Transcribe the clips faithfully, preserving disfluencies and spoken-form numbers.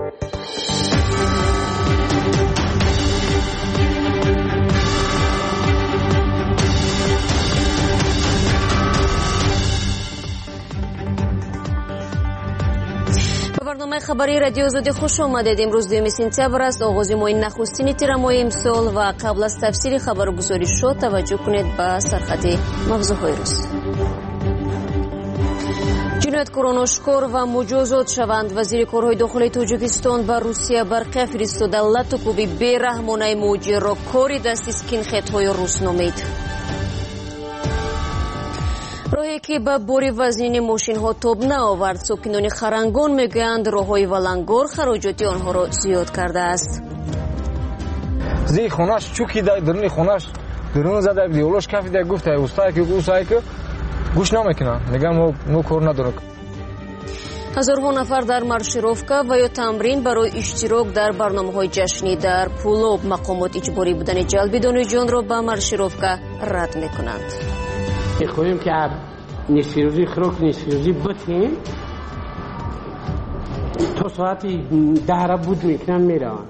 برنامه خبری رادیو آزادی خوش آمدید. امروز دوم سپتامبر است. آغاز ماه نخستین تیر ماه امسال و قبل از تفسیر خبرگزاری شد توجه کنید به سرخط موضوعهای روز. جنایتکاران آشکار و مجازات شوند. وزیر کارهای داخلی تاجیکستان به روسیه برقی فرستاده لط و کوبی بی‌رحمانه مهاجر را کاری دست اسکین‌هدهای روس نامید. راهی که به باری وزنین ماشین ها تاب نآورد. ساکنان خرنگان میگویند راههای ولنگار خراجات آنها را زیاد کرده است. زی خونش چوکیده درون خونش درون زده دیولوش کفیده گفته استاد که گوشای که گوش نمیکنه میگم ما نو کار نداره. هزارها نفر در مارشировка و یا تمرین برای اشتراک در برنامه‌های جشنی در پولوب مقامات اجباری بودن جلب دانشجویان را به مارشировка رد میکنند. میخواهیم که نصف روزی خروک نصف روزی بتیم تا ساعت ده را بود میکنن میروند.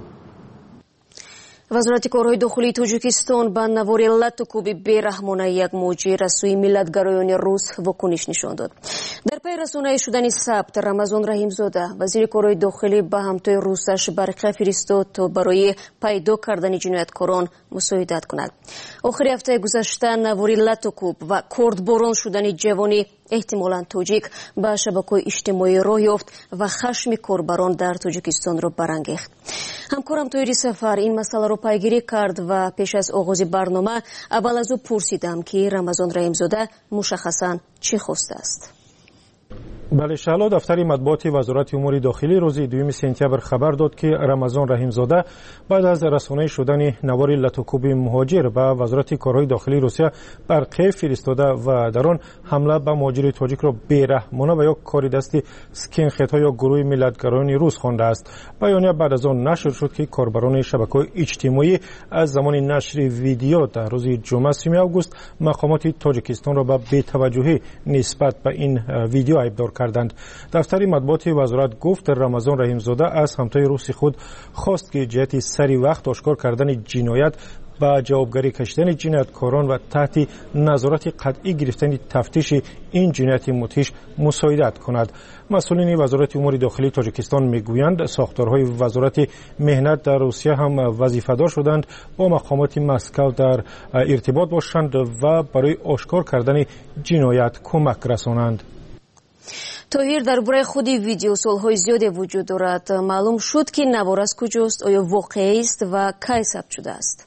وزارت کارهای داخلی تاجیکستان به نوار لط و کوب بی‌رحمانه یک مهاجر از سوی ملت‌گرایان روس واکنش نشان داد. در پی رسانه‌ای شدن ثبت رمضان رحیمزاده وزیر کارهای داخلی به همتای روسش برقی فرستاد تا برای پیدا کردن جنایتکاران مساعدت کند. آخر هفته گذشته نوار لط و کوب و کردباران شدن جوانی احتمالاً تاجیک به شبکه‌های اجتماعی راه یافت و خشم کاربران در تاجیکستان را برانگیخت. همکارم تویری سفر این مسئله را پیگیری کرد و پیش از آغاز برنامه اول از او پرسیدم که رمضان رحیمزاده مشخصاً چی خواسته است. بله شهلا دفتر مطبوعات وزارت امور داخلی روز دوم سپتامبر خبر داد که رمضان رحیمزاده بعد از رسانه شدن نوار لط و کوب مهاجر به وزارت کارهای داخلی روسیه برقی فرستاده و در آن حمله به مهاجر تاجیک را بی‌رحمانه و یا کاری دست اسکین‌هدها یا گروه ملت‌گرایان روس خوانده است. بیانیه بعد از آن نشر شد که کاربران شبکه‌های اجتماعی از زمان نشر ویدیو در روز جمعه سوم آگوست مقامات تاجیکستان را به بی‌توجهی نسبت به این ویدیو ابدار کردند. دفتر مطبوعات وزارت گفت رمضان رحیمزاده از همتای روسی خود خواست که جهت سری وقت آشکار کردن جنایت با جوابگری کشیدن جنایتکاران و تحت نظارت قطعی گرفتن تفتیش این جنایت مدهش مساعدت کند. مسئولین وزارت امور داخلی تاجیکستان میگویند ساختارهای وزارت مهنت در روسیه هم وظیفه‌دار شدند با مقامات مسکو در ارتباط باشند و برای آشکار کردن جنایت کمک رسانند. طاهر درباره خود ویدیو سالهای زیادی وجود دارد. معلوم شد که نوار از کجاست؟ آیا واقعی است و کی ثبت شده است؟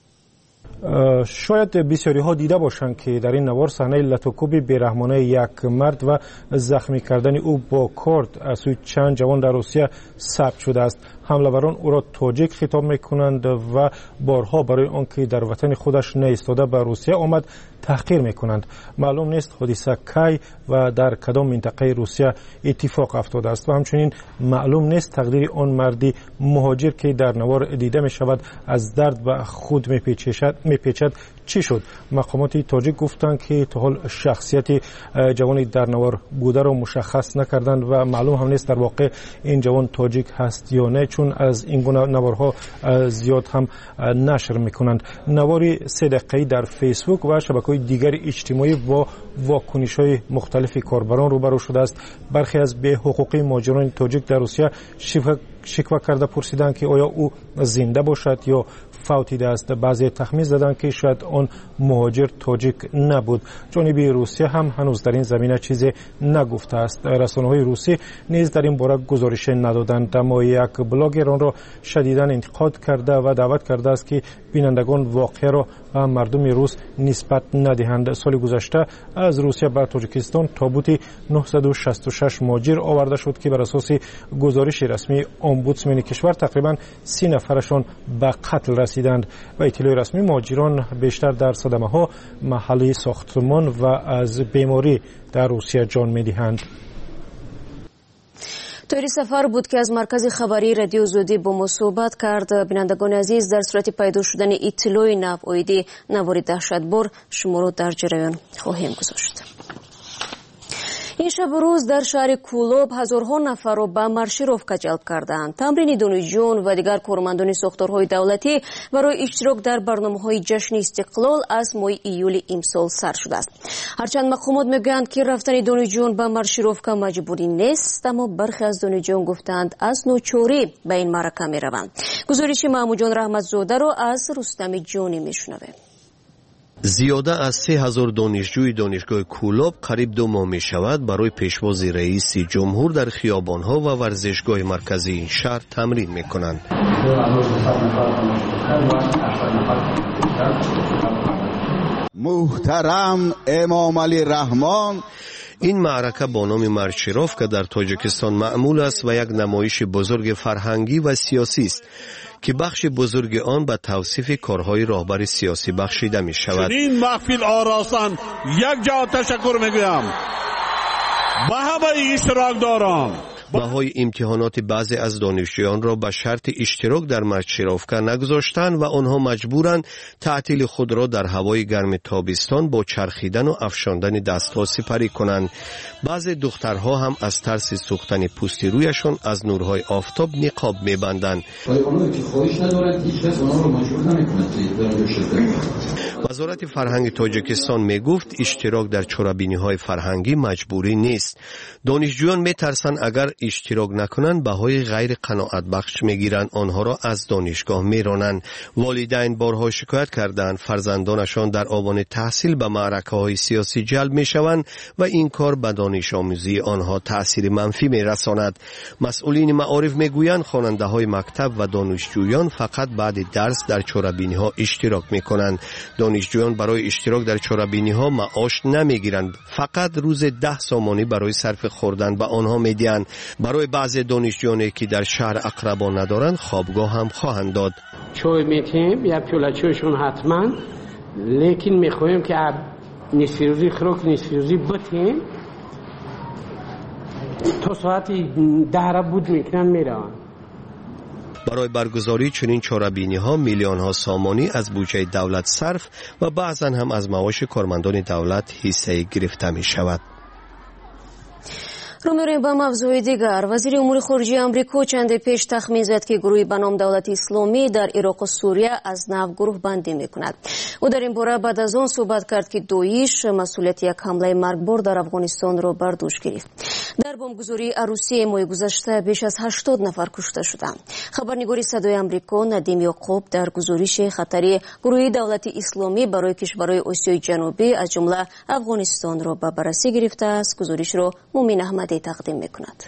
شاید بسیاری ها دیده باشند که در این نوار صحنه لط و کوب بی‌رحمانه یک مرد و زخمی کردن او با کارد از سوی چند جوان در روسیه ثبت شده است. حمله‌وران او را تاجیک خطاب میکنند و بارها برای آنکه در وطن خودش نایستاده به روسیه آمد تحقیر میکنند. معلوم نیست حادثه کی و در کدام منطقه روسیه اتفاق افتاده است و همچنین معلوم نیست تقدیر آن مردی مهاجر که در نوار دیده می شود از درد به خود میپیچد چی شد. مقامات تاجیک گفتند که تا حال شخصیت جوانی در نوار بوده را مشخص نکردند و معلوم هم نیست در واقع این جوان تاجیک هست یا نه، چون از این گونه نوارها زیاد هم نشر میکنند. نواری سه دقیقه‌ای در فیسبوک و شبکه‌های دیگر اجتماعی با واکنش‌های مختلف کاربران روبرو شده است. برخی از به حقوقی مهاجران تاجیک در روسیه شکوه کرده پرسیدند که آیا او زنده باشد یا فوتیده است. بعضی تخمین زدند که شاید آن مهاجر تاجیک نبود. جانب روسیه هم هنوز در این زمینه چیزی نگفته است. رسانه‌های روسی نیز در این باره گزارش ندادند، اما یک بلاگر آن را شدیداً انتقاد کرده و دعوت کرده است که بینندگان واقعه را به مردم روس نسبت ندهند. سال گذشته از روسیه به تاجیکستان تابوت نهصد و شصت و شش مهاجر آورده شد که بر اساس گزارش رسمی امبودسمن کشور تقریباً سی نفرشان به قتل رسیدند. و اطلاع رسمی مهاجران بیشتر در صدمه‌ها محلی ساختمان و از بیماری در روسیه جان می‌دهند. طاهر سفر بود که از مرکز خبری رادیو آزادی با ما صحبت کرد. بینندگان عزیز، در صورت پیدا شدن اطلاع نو آیدی نوار دهشتبار شما را در جریان خواهیم گذاشت. این شب و روز در شهر کولوب هزارها نفر را به مارشیروفکا جلب کردند. تمرین دانشجویان و دیگر کارمندان ساختارهای دولتی برای اشتراک در برنامه‌های جشن استقلال از ماه ایول امسال سر شده است. هرچند مقامات میگویند که رفتن دانشجویان به مارشیروفکا مجبوری نیست، اما برخی از دانشجویان گفتند از ناچاری به این معرکه میروند. گزارش محمود جان رحمتزاده را از رستم جانی میشنویم. زیاده از سه هزار دانشجوی دانشگاه کولوب قریب دو ماه می شود برای پیشواز رئیس جمهور در خیابانها و ورزشگاه مرکزی این شهر تمرین می کنند. محترم امام علی رحمان. این معرکه با نام مارشیروفکا در تاجیکستان معمول است و یک نمایش بزرگ فرهنگی و سیاسی است که بخش بزرگ آن به توصیف کارهای راهبر سیاسی بخشیده می شود. این محفل آراستن یک جا تشکر می گویم به همه اشتراک داران. بهای امتحانات بعضی از دانشجویان را به شرط اشتراک در مارشیروفکا نگذاشتند و آنها مجبورند تعطیل خود را در هوای گرم تابستان با چرخیدن و افشاندن دستها سپری کنند. بعضی دخترها هم از ترس سوختن پوست رویشان از نورهای آفتاب نقاب می‌بندند. وزارت فرهنگ تاجیکستان میگفت اشتراک در چرابینی‌های فرهنگی مجبوری نیست. دانشجویان میترسند اگر اشتراک نکنند بهای غیر قناعت بخش میگیرند، آنها را از دانشگاه میرانند. والدین بارها شکایت کردند فرزندانشان در آوان تحصیل به معرکه‌های سیاسی جلب میشوند و این کار به دانش آموزی آنها تأثیر منفی میرساند. مسئولین معارف میگویند خواننده‌های مکتب و دانشجویان فقط بعد درس در چرابینی‌ها اشتراک میکنند. دانشجویان برای اشتراک در چرابینی‌ها معاش نمیگیرند، فقط روز ده سامانی برای صرف خوردن به آنها میدهند. برای بعضی دانشجویانی که در شهر اقربا ندارند خوابگاه هم خواهند داد. چای میتیم یا پیاله چایشون حتما، لیکن میخوایم که نصف روزی خوراک نصف روزی بتیم تا ساعت ده بود میکنن میرن. برای برگزاری چنین چرابینی ها میلیون ها سامانی از بودجه دولت صرف و بعضا هم از معاش کارمندان دولت حصه گرفته می شود. رو می‌رویم به موضوع دیگر. وزیر امور خارجه آمریکا چند پیش تخمین زد که گروهی به نام دولت اسلامی در عراق و سوریه از نو گروه بندی می‌کند. او در این باره بعد از آن صحبت کرد که داعش مسئولیت یک حمله مرگبار در افغانستان را بر دوش گرفت. در بمبگذاری عروسی ماه گذشته بیش از هشتاد نفر کشته شدند. خبرنگار صدای آمریکا ندیم یعقوب در گزارش خطر گروه دولت اسلامی برای کشورهای آسیای جنوبی از جمله افغانستان را به بررسی گرفته است. گزارش را مومن احمدی تقدیم میکند.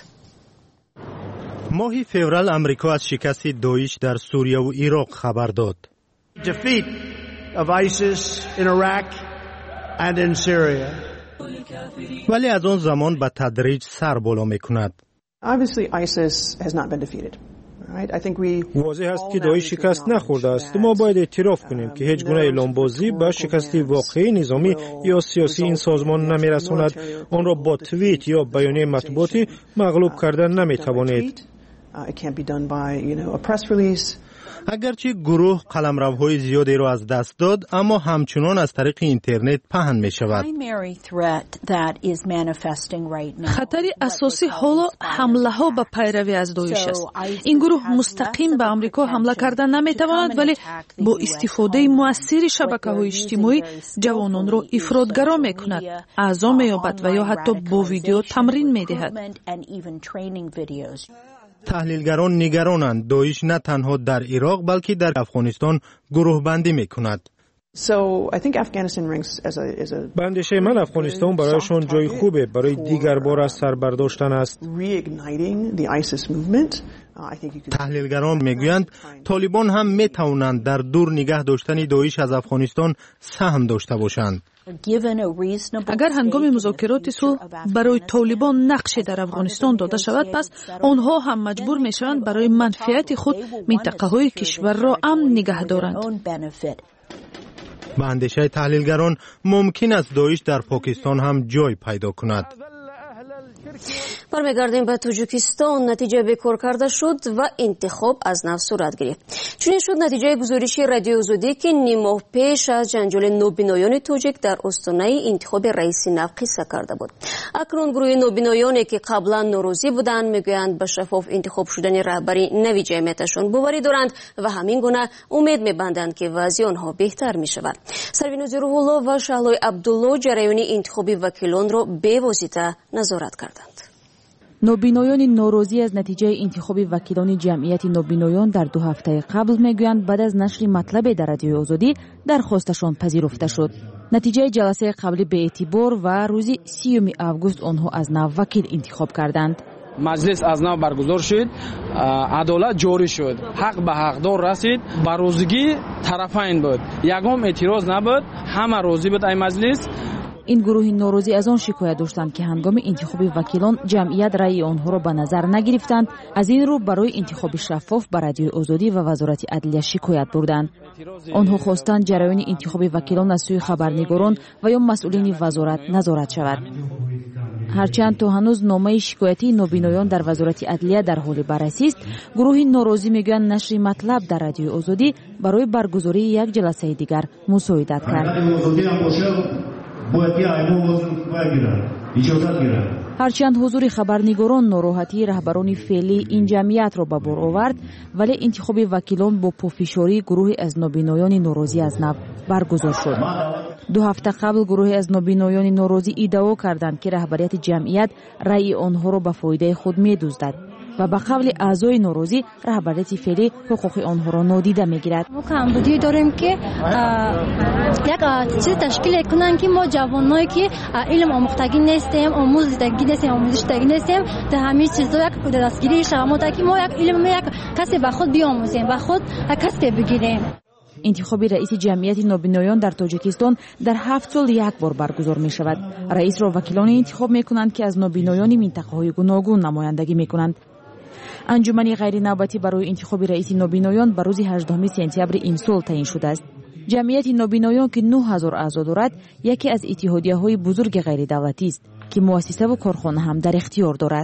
ماه فوریه آمریکا از شکست داعش در سوریه و عراق خبر داد. Defeat of ISIS in Iraq and in Syria. ولی از آن زمان به تدریج سر بالا میکند. Obviously ISIS has not been defeated. واضح است که داعش شکست نخورده است. ما باید اعتراف کنیم که هیچ گونه اعلامبازی به شکست واقعی نظامی یا سیاسی این سازمان نمیرساند. آن را با توییت یا بیانیه مطبوعاتی مغلوب کردن نمیتوانید. اگرچه گروه قلمروهای زیادی را از دست داد، اما همچنان از طریق اینترنت پهن می شود. خطر اساسی حالا حمله ها به پیروی از داعش است. این گروه مستقیم به آمریکا حمله کردن نمی تواند، ولی با استفاده مؤثر شبکه های اجتماعی جوانان را افراطگرا می کند، اعضا می یابد و یا حتی با ویدیو تمرین می دهد. تحلیلگران نگرانند داعش نه تنها در عراق بلکه در افغانستان گروه بندی می کند. به اندیشه من افغانستان برایشان جای خوبه برای دیگر بار از سر برداشتن است. تحلیلگران میگویند طالبان هم می توانند در دور نگه داشتن داعش از افغانستان سهم داشته باشند. اگر هنگام مذاکرات صلح برای طالبان نقشی در افغانستان داده شود، پس آنها هم مجبور می شوند برای منفعت خود منطقه های کشور را امن نگه دارند. به اندیشه تحلیلگران ممکن است داعش در پاکستان هم جای پیدا کند. برمیگردیم به تاجیکستان. نتیجه بیکار کرده شد و انتخاب از نو صورت گرفت. چنین شد نتیجه گزارش رادیو آزادی که نیم ماه پیش از جنجال نوبینایان تاجیک در آستانه انتخاب رئیس نو قصه کرده بود. اکنون گروه نوبینایانی که قبلا ناراضی بودند میگویند به شفاف انتخاب شدن رهبری نوی جمعیتشان باوری دارند و همین گونه امید میبندند که وضع آنها بهتر میشود. سروینوز روح الله و شهلای عبدالله جریان انتخاب وکیلان را به واسطه نظارت کردند. نوبینایان ناراضی از نتیجه انتخاب وکیلان جمعیت نوبینایان در دو هفته قبل میگویند بعد از نشر مطلب در رادیو آزادی درخواستشان پذیرفته شد. نتیجه جلسه قبلی به اعتبار و روز سیوم آگوست آنها از نو وکیل انتخاب کردند. مجلس از نو برگزار شد، عدالت جاری شد، حق به حقدار رسید، برازگی طرفین بود، یگام اعتراض نبود، همه راضی بود. ای مجلس این گروه ناراضی از آن شکایت داشتند که هنگام انتخاب وکیلان جمعیت رأی آنها را به نظر نگرفتند. از این رو برای انتخاب شفاف به رادیو آزادی و وزارت عدلیه شکایت بردند. آنها خواستند جریان انتخاب وکیلان از سوی خبرنگاران و یا مسئولین وزارت نظارت شود. هرچند تا هنوز نامه شکایتی نوبینایان در وزارت عدلیه در حال بررسی است، گروه ناراضی میگویند نشر مطلب در رادیو آزادی برای برگزاری یک جلسه دیگر مساعدت کرد. هرچند حضور خبرنگاران ناراحتی رهبران فعلی این جمعیت را به بار آورد، ولی انتخاب وکیلان با پافشاری گروه از نوبینایان ناراضی از نو برگزار شد. دو هفته قبل گروه از نوبینایان ناراضی ادعا کردند که رهبریت جمعیت رأی آنها را به فایده خود می‌دزدد و به قول اعضای ناراضی رهبریت فعلی حقوق آنها را نادیده می‌گیرد. ما کمبودی داریم که یک چیز تشکیل کنن که ما جوانایی که علم آموختگی نیستیم، آموزشگی نیستیم، آموزشگی نیستیم، در همین چیزا یک دستگیری شما تا که ما یک علم یک کسی به خود بیاموزیم و خود کسب بگیریم. انتخاب رئیس جمعیت نوبینایان در تاجیکستان در هفت سال یک بار برگزار می شود. رئیس را وکیلان انتخاب می کنند که از نوبینایان منطقه‌های گوناگون نمایندگی می کنند. انجمن غیر نوبتی برای انتخاب رئیس نوبینایان بر روز هجدهم سپتامبر این سال تعیین شده است. جمعیت نوبینایان که نه هزار اعضا دارد، یکی از اتحادیه‌های بزرگ غیر دولتی است که مؤسسه و کارخانه هم در اختیار دارد.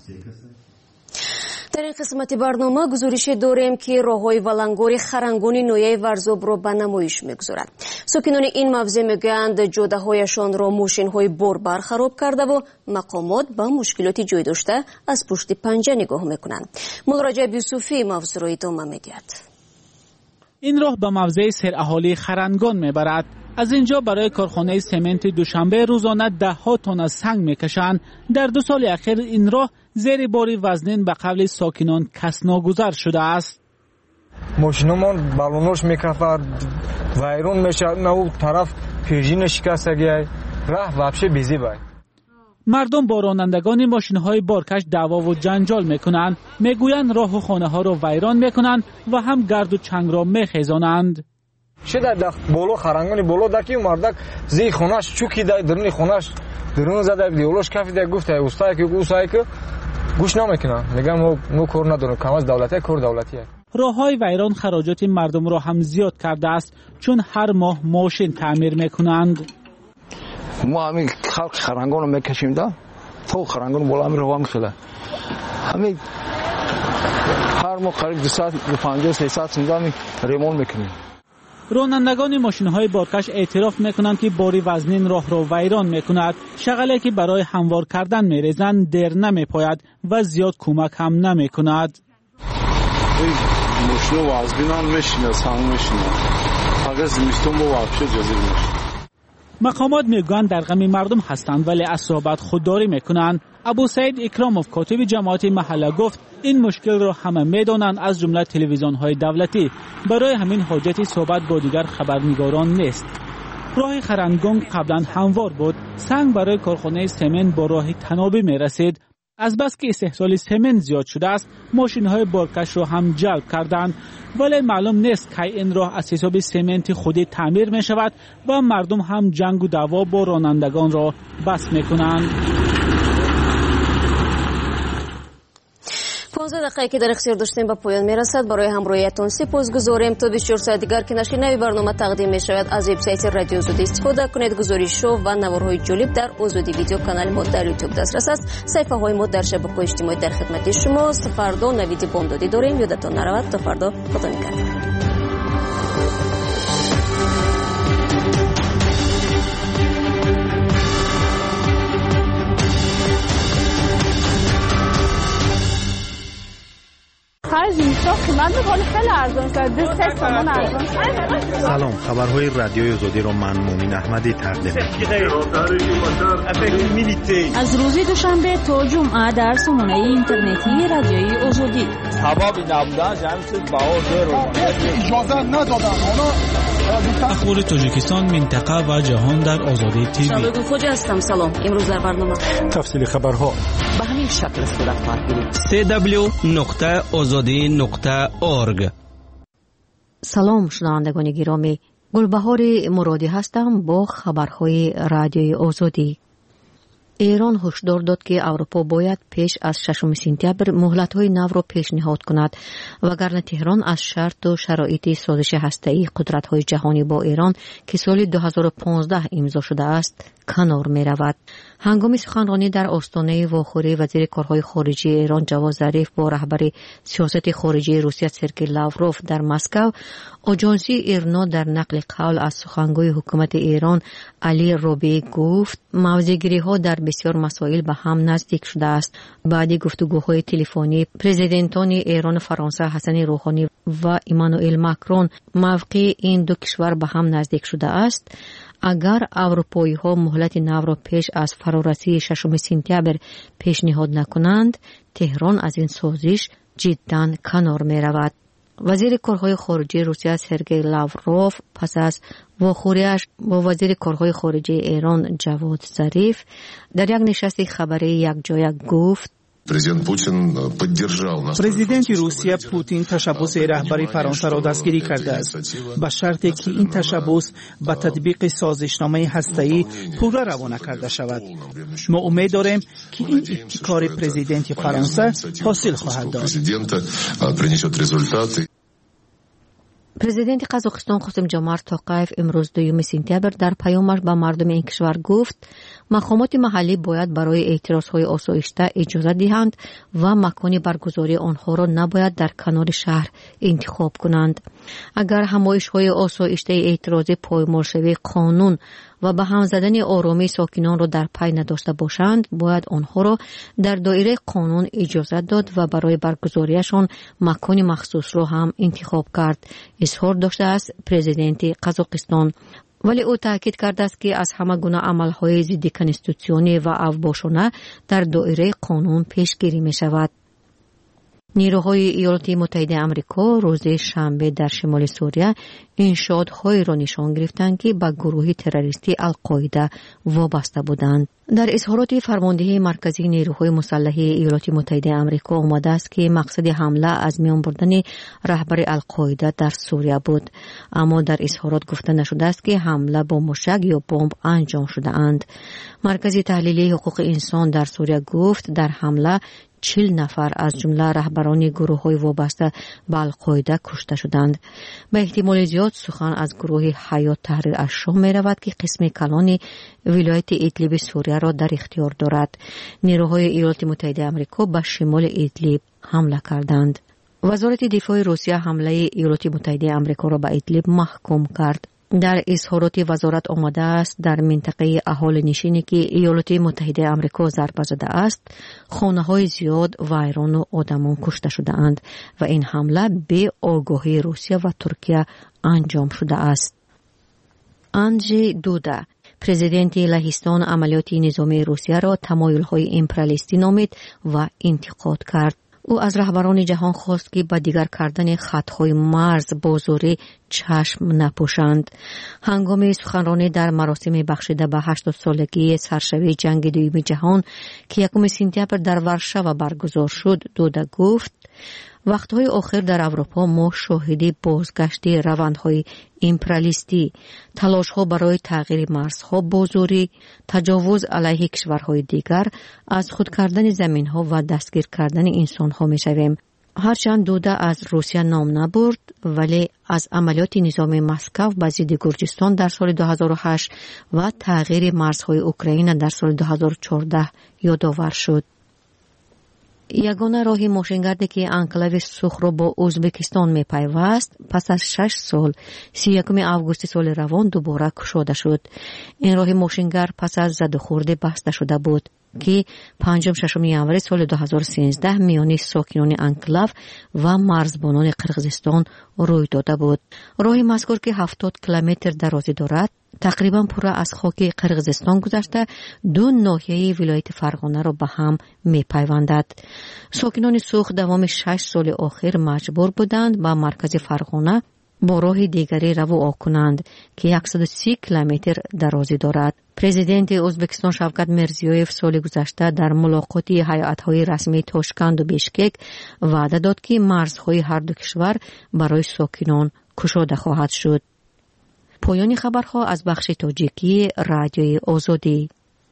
در این قسمت برنامه گزارش داریم که راههای ولنگار خرنگان نویه ورزاب را به نمایش میگذارد. ساکنان این موضع میگویند جاده‌هایشان را ماشین‌های باربر خراب کرده و مقامات به مشکلاتی جای داشته از پشت پنجه نگاه میکنند. مولا رجب یوسفی موضوع را ادامه میدهد. این راه به موضع سراحالی خرنگان میبرد. از اینجا برای کارخانه سمنت دوشنبه روزانه ده ها تن سنگ میکشند. در دو سال اخیر این راه زیر بار وزنین به قول ساکنان کس ناگذر شده است. ماشینمان بالونش میکفد، ویرون میشه، نه طرف پرژین شکستگی راه وابشه بیزی باید. مردم با رانندگان ماشین‌های بارکش دعوا و جنجال میکنند. میگویند راه و خانه ها را ویران میکنند و هم گرد و چنگ را میخیزانند. شده در بالا خرنگانی بالا دکی مردک زی خونش چوکی دای درنی خونش درون زده دیولوش کافی ده گفته استای که اوسای که گوش نمیکنه. میگم ما نو کار نداریم، کم از دولتی کار دولتیه. راههای ویران خراجات مردم را هم زیاد کرده است، چون هر ماه ماشین تعمیر میکنند. ما همین خلق خرنگان رو میکشیم دا تو خرنگان بالا همین روا میخوده همین هر ماه قریب دو ساعت دو پنجاه سیصد سیزده ریمون میکنیم. رانندگان ماشین‌های بارکش اعتراف میکنند که باری وزنین راه را ویران میکند. شغله که برای هموار کردن میریزند در نمیپاید و زیاد کمک هم نمیکند. ماشین وزنین هم میشینه، سنگ میشینه. فقط زمستون با وابشه جزیر میشه. مقامات میگویند در غم مردم هستند ولی از صحبت خودداری میکنند. ابو سعید اکراموف کاتب جماعت محله گفت این مشکل را همه میدانند از جمله تلویزیون‌های دولتی. برای همین حاجت صحبت با دیگر خبرنگاران نیست. راه خرنگان قبلا هموار بود. سنگ برای کارخانه سمنت با راه تنابی میرسید. از بس که استحصال سمنت زیاد شده است، ماشین‌های بارکش را هم جلب کردند، ولی معلوم نیست که این راه از حساب سمنت خودی تعمیر می شود و مردم هم جنگ و دعوا با رانندگان را بس می کنند. پانزده دقیقه که در اختیار داشتیم به پایان میرسد. برای همراهیتون سپاسگزاریم. تا بیست و چهار ساعت دیگر که نشر نوی برنامه تقدیم می شود از وبسایت رادیو آزادی استفاده کنید. گزارش شو و نوارهای جالب در آزادی ویدیو کانال ما در یوتیوب دسترس است. صفحه های ما در شبکه‌های اجتماعی در خدمت شماست. فردا نوید بامدادی داریم. یادتون نرود. تا فردا خدا نگهدار. سلام، خبرهای رادیوی آزادی را من مومن احمدی تقدیم می‌کنم. از روز دوشنبه تا جمعه در سامانه اینترنتی رادیوی آزادی. سبب نبودن جمعیت باور اجازه ندادن. اخبار تاجیکستان، منطقه و جهان در آزادی تیوی. شبگون خوجه هستم. سلام. امروز در برنامه تفصیل خبرها به همین شکل صورت خواهد گرفت. دبلیو دبلیو دبلیو نقطه آزادی نقطه اورگ. سلام شنوندگان گرامی، گلبهار مرادی هستم با خبرهای رادیوی آزادی. ایران هشدار داد که اروپا باید پیش از ششم سپتامبر مهلت‌های نو را پیشنهاد کند وگرنه تهران از شرط و شرایط سازش هسته‌ای قدرت‌های جهانی با ایران که سال دو هزار و پانزده امضا شده است کنار می‌رود. هنگام سخنرانی در آستانه واخوری وزیر کارهای خارجه ایران جواد ظریف با رهبر سیاست خارجی روسیه سرگئی لاوروف در مسکو، آژانس ایرنا در نقل قول از سخنگوی حکومت ایران علی روبی گفت موضع‌گیری‌ها در بسیار مسائل به هم نزدیک شده است. بعد گفتگوهای تلفنی پرزیدنتان ایران، فرانسه حسن روحانی و ایمانوئل ماکرون، موقع این دو کشور به هم نزدیک شده است. اگر اروپایی ها مهلت نو را پیش از فرارسی ششم سپتامبر پیشنهاد نکنند، تهران از این سازش جداً کنار می رود. وزیر کارهای خارجه روسیه سرگئی لاوروف پس از واخوریش با وزیر کارهای خارجه ایران جواد ظریف در یک نشست خبری یکجایی گفت پرزیدنت روسیه پوتین تشبث رهبری فرانسه را دستگیری کرده است به شرطی که این تشبث به تطبیق سازشنامه هسته‌ای پورا روانه کرده شود. ما امید داریم که این ابتکار پرزیدنت فرانسه حاصل خواهد داد. پرزیدنت قزاقستان قاسم جمارت توقیف امروز دوم سپتامبر در پیامش به مردم این کشور گفت مقامات محلی باید برای اعتراضهای آسایشته اجازه دهند و مکان برگزاری آنها را نباید در کنار شهر انتخاب کنند. اگر همایش‌های آسایشته اعتراضی پایمال شوی قانون و به هم زدن آرامی ساکنان را در پی نداشته باشند، باید آنها را در دایره قانون اجازه داد و برای برگزاریشان مکان مخصوص را هم انتخاب کرد، اظهار داشته است پرزیدنت قزاقستان. ولی او تاکید کرده است که از همه گونه عملهای ضد کنستیتوسیونی و اوباشانه در دایره قانون پیشگیری می شود. نیروهای ایالات متحده آمریکا روز شنبه در شمال سوریه انشاءهای را نشان گرفتند که به گروه تروریستی القاعده وابسته بودند. در اظهارات فرمانده مرکزی نیروهای مسلح ایالات متحده آمریکا آمده است که مقصد حمله از میان بردن رهبر القاعده در سوریه بود، اما در اظهارات گفته نشده است که حمله با موشک یا بمب انجام شده اند. مرکز تحلیلی حقوق انسان در سوریه گفت در حمله چهل نفر از جمله رهبران گروه‌های وابسته به القاعده کشته شدند. به احتمال زیاد سخن از گروه حیات تحریر الشام می رود که قسم کلان ولایت ادلیب سوریه را در اختیار دارد. نیروهای ایالات متحده آمریکا به شمال ادلیب حمله کردند. وزارت دفاع روسیه حمله ایالات متحده آمریکا را به ادلیب محکوم کرد. در اظهارات وزارت آمده است در منطقه اهالی نشینی که ایالات متحده آمریکا ضربه زده است، خانه‌های زیاد ویران و آدمان کشته شده اند و این حمله به آگاهی روسیه و ترکیه انجام شده است. آندژی دودا پرزیدنت لهستان عملیات نظامی روسیه را تمایل‌های امپریالیستی نامید و انتقاد کرد. او از رهبران جهان خواست که با دیگر کردن خطهای مرز بازاری چشم نپوشند. هنگام سخنرانی در مراسم بخشیده به هشتاد سالگی سرشوی جنگ دوم جهان که یکم سپتامبر در ورشو برگزار شد، دودا گفت وقتهای آخر در اروپا ما شاهد بازگشت روندهای امپریالیستی، تلاش‌ها برای تغییر مرزها با زوری، تجاوز علیه کشورهای دیگر، از خود کردن زمین‌ها و دستگیر کردن انسان‌ها می‌شویم. هرچند دوده از روسیه نام نبرد، ولی از عملیات نظام مسکو به ضد گرجستان در سال دو هزار و هشت و تغییر مرزهای اوکراین در سال دو هزار و چهارده یادآور شد. یگانه راه ماشینگردی که انکلاو سوخ را با ازبکستان می‌پیوست پس از شش سال سی و یکم آگوست سال روان دوباره گشوده شد. این راه ماشینگرد پس از زد و خورد بسته شده بود که پنجم ششم ژانویه سال دو هزار و سیزده میان ساکنان انکلاو و مرزبانان قرقیزستان روی داده بود. راه مذکور که هفتاد کیلومتر درازی دارد تقریبا پورا از خاک قرقیزستان گذشته دو ناحیه ولایت فرغانه را به هم می‌پیوندد. ساکنان سوخ دوام شش سال آخر مجبور بودند به مرکز فرغانه با راه دیگری رو کنند که صد و سی کیلومتر درازی دارد. پرزیدنت ازبکستان شوکت میرزیویف سال گذشته در ملاقاتی هیئت‌های رسمی تاشکند و بیشکک وعده داد که مرزهای هر دو کشور برای ساکنان گشوده خواهد شد. پایان خبرها از بخش تاجیکی رادیوی آزادی.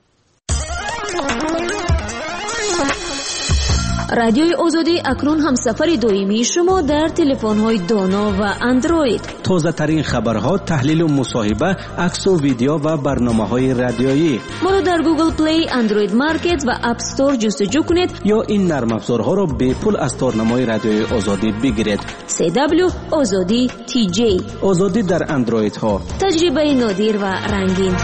رادیوی آزادی اکنون هم سفر دائمی شما در تلفن‌های دانا و اندروید. تازه ترین خبرها، تحلیل و مصاحبه، عکس و ویدیو و برنامه‌های رادیویی. ما را در گوگل پلی، اندروید مارکت و اپ استور جستجو کنید یا این نرم افزارها را به پول از تارنمای رادیوی آزادی بگیرید. سی دبلیو آزادی تی جی. آزادی در اندروید ها. تجربه نادر و رنگین.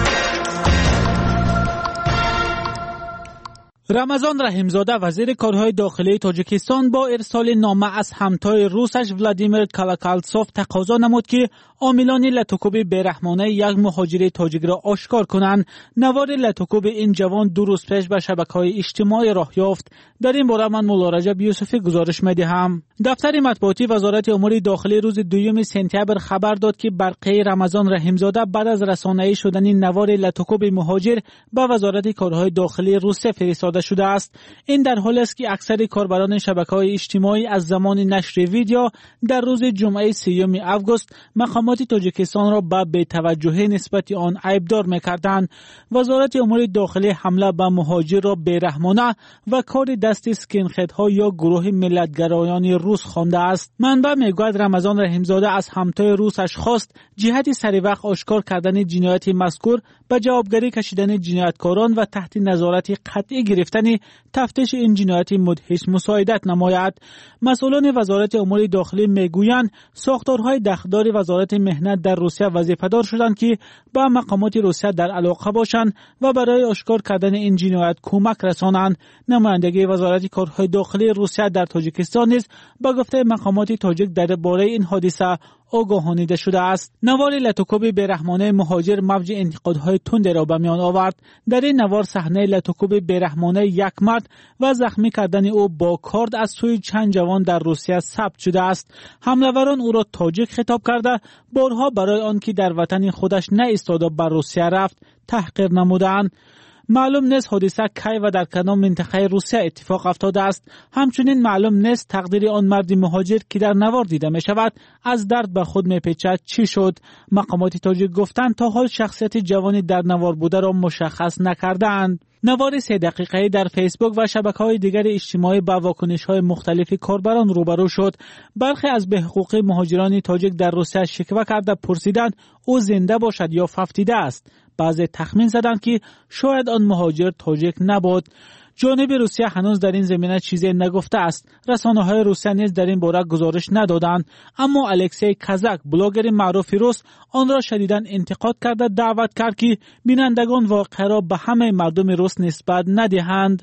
رمضان رحیمزاده وزیر کارهای داخلی تاجیکستان با ارسال نامه از همتای روسش ولادیمیر کالاکالتسوف تقاضا نمود که عاملان لطوکوب بیرحمانه یک مهاجر تاجیک را آشکار کنند. نوار لطوکوب این جوان دو روز پیش به شبکه‌های اجتماعی راه یافت. در این باره من مولا رجب یوسفی گزارش می‌دهم. دفتر مطبوعاتی وزارت امور داخلی روز دوم سپتامبر خبر داد که برقه رمضان رحیمزاده بعد از رسانه‌ای شدن نوار لطوکوب مهاجر به وزارت کارهای داخلی روسیه فرستاده شده است. این در حالی است که اکثر کاربران شبکه‌های اجتماعی از زمان نشر ویدیو در روز جمعه سیوم آگوست مقامات تاجیکستان را به بی‌توجهی نسبت آن عیبدار می‌کردند. وزارت امور داخلی حمله به مهاجر را بیرحمانه و کار دست اسکین‌هدها یا گروه ملت‌گرایان روس خوانده است. منبع میگوید رمضان رحیمزاده از همتای روسش خواست جهت سریع وقت آشکار کردن جنایت مذکور، به جوابگری کشیدن جنایتکاران و تحت نظارت قطعی گرفتن تفتیش این جنایت مدهش مساعدت نماید. مسئولان وزارت امور داخلی میگویند ساختارهای دخدار وزارت مهنت در روسیه وظیفه‌دار شدند که با مقامات روسیه در علاقه باشند و برای آشکار کردن این جنایت کمک رسانند. نمایندگی وزارت کارهای داخلی روسیه در تاجیکستان نیز با گفته مقامات تاجیک درباره این حادثه آگاهانیده شده است. نوار لطوکوب بیرحمانه مهاجر موج انتقادهای تند را به میان آورد. در این نوار صحنه لطوکوب بیرحمانه یک مرد و زخمی کردن او با کارد از سوی چند جوان در روسیه ثبت شده است. حمله‌وران او را تاجیک خطاب کرده بارها برای آنکه در وطن خودش نایستاد بر روسیه رفت تحقیر نمودند. معلوم نیست حادثه کی و در کدام منطقه روسیه اتفاق افتاده است. همچنین معلوم نیست تقدیر آن مرد مهاجر که در نوار دیده می شود از درد به خود می پیچد چی شد. مقامات تاجیک گفتند تا حال شخصیت جوانی در نوار بوده را مشخص نکردند. نوار سه دقیقه‌ای در فیسبوک و شبکه‌های دیگر اجتماعی با واکنش‌های مختلف کاربران روبرو شد. برخی از به حقوق مهاجران تاجیک در روسیه شکوه کرده پرسیدند او زنده باشد یا ففتیده است. بعضی تخمین زدند که شاید آن مهاجر تاجیک نبود. جانب روسیه هنوز در این زمینه چیزی نگفته است. رسانه‌های روسیه نیز در این باره گزارش ندادند. اما الکسی کازاک بلاگر معروف روس آن را شدیداً انتقاد کرده دعوت کرد که بینندگان واقعه را به همه مردم روس نسبت ندهند.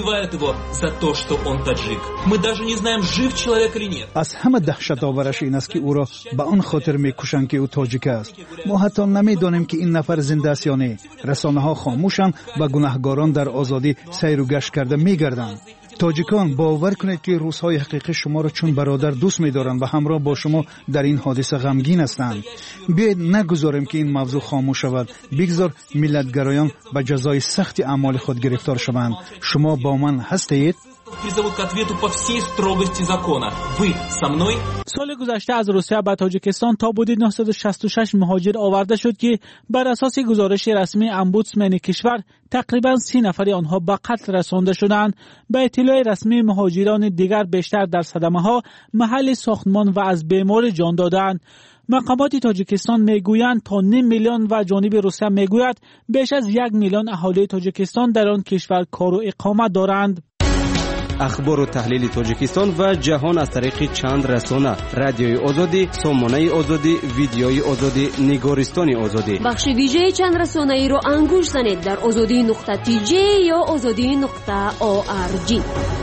از همه دهشت آورش این است که او را به آن خاطر میکشند که او تاجیک است. ما حتی نمیدانیم که این نفر زنده است یا نه. رسانه‌ها خاموشند و گناهکاران در آزادی سیر و گشت کرده میگردند. تاجیکان باور کنید که روس‌های حقیقی شما را چون برادر دوست می‌دارند و همراه با شما در این حادثه غمگین هستند. بیاید نگذاریم که این موضوع خاموش شود. بگذار ملت‌گرایان به جزای سخت اعمال خود گرفتار شوند. شما با من هستید؟ Призовут к ответу по всей строгости закона. Вы со мной? سال گذشته از روسیه به تاجیکستان تا حدود نهصد و شصت و شش مهاجر آورده شد که بر اساس گزارش رسمی امبودسمن کشور تقریبا سی نفر آنها به قتل رسانده شدند. به اطلاع رسمی مهاجران دیگر بیشتر در صدمه ها محل ساختمان و از بیمار جان دادند. مقامات تاجیکستان میگویند تا نیم میلیون و جانب روسیه میگوید بیش از یک میلیون اهالی تاجیکستان در آن کشور کار و اقامت دارند. اخبار و تحلیل تاجیکستان و جهان از طریق چند رسانه: رادیوی آزادی، سامانه آزادی، ویدیوی آزادی، نگارستان آزادی. بخش ویژه چند رسانه ای رو انگوش زنید در آزادی نقطه تی جی یا آزادی نقطه او آر جی.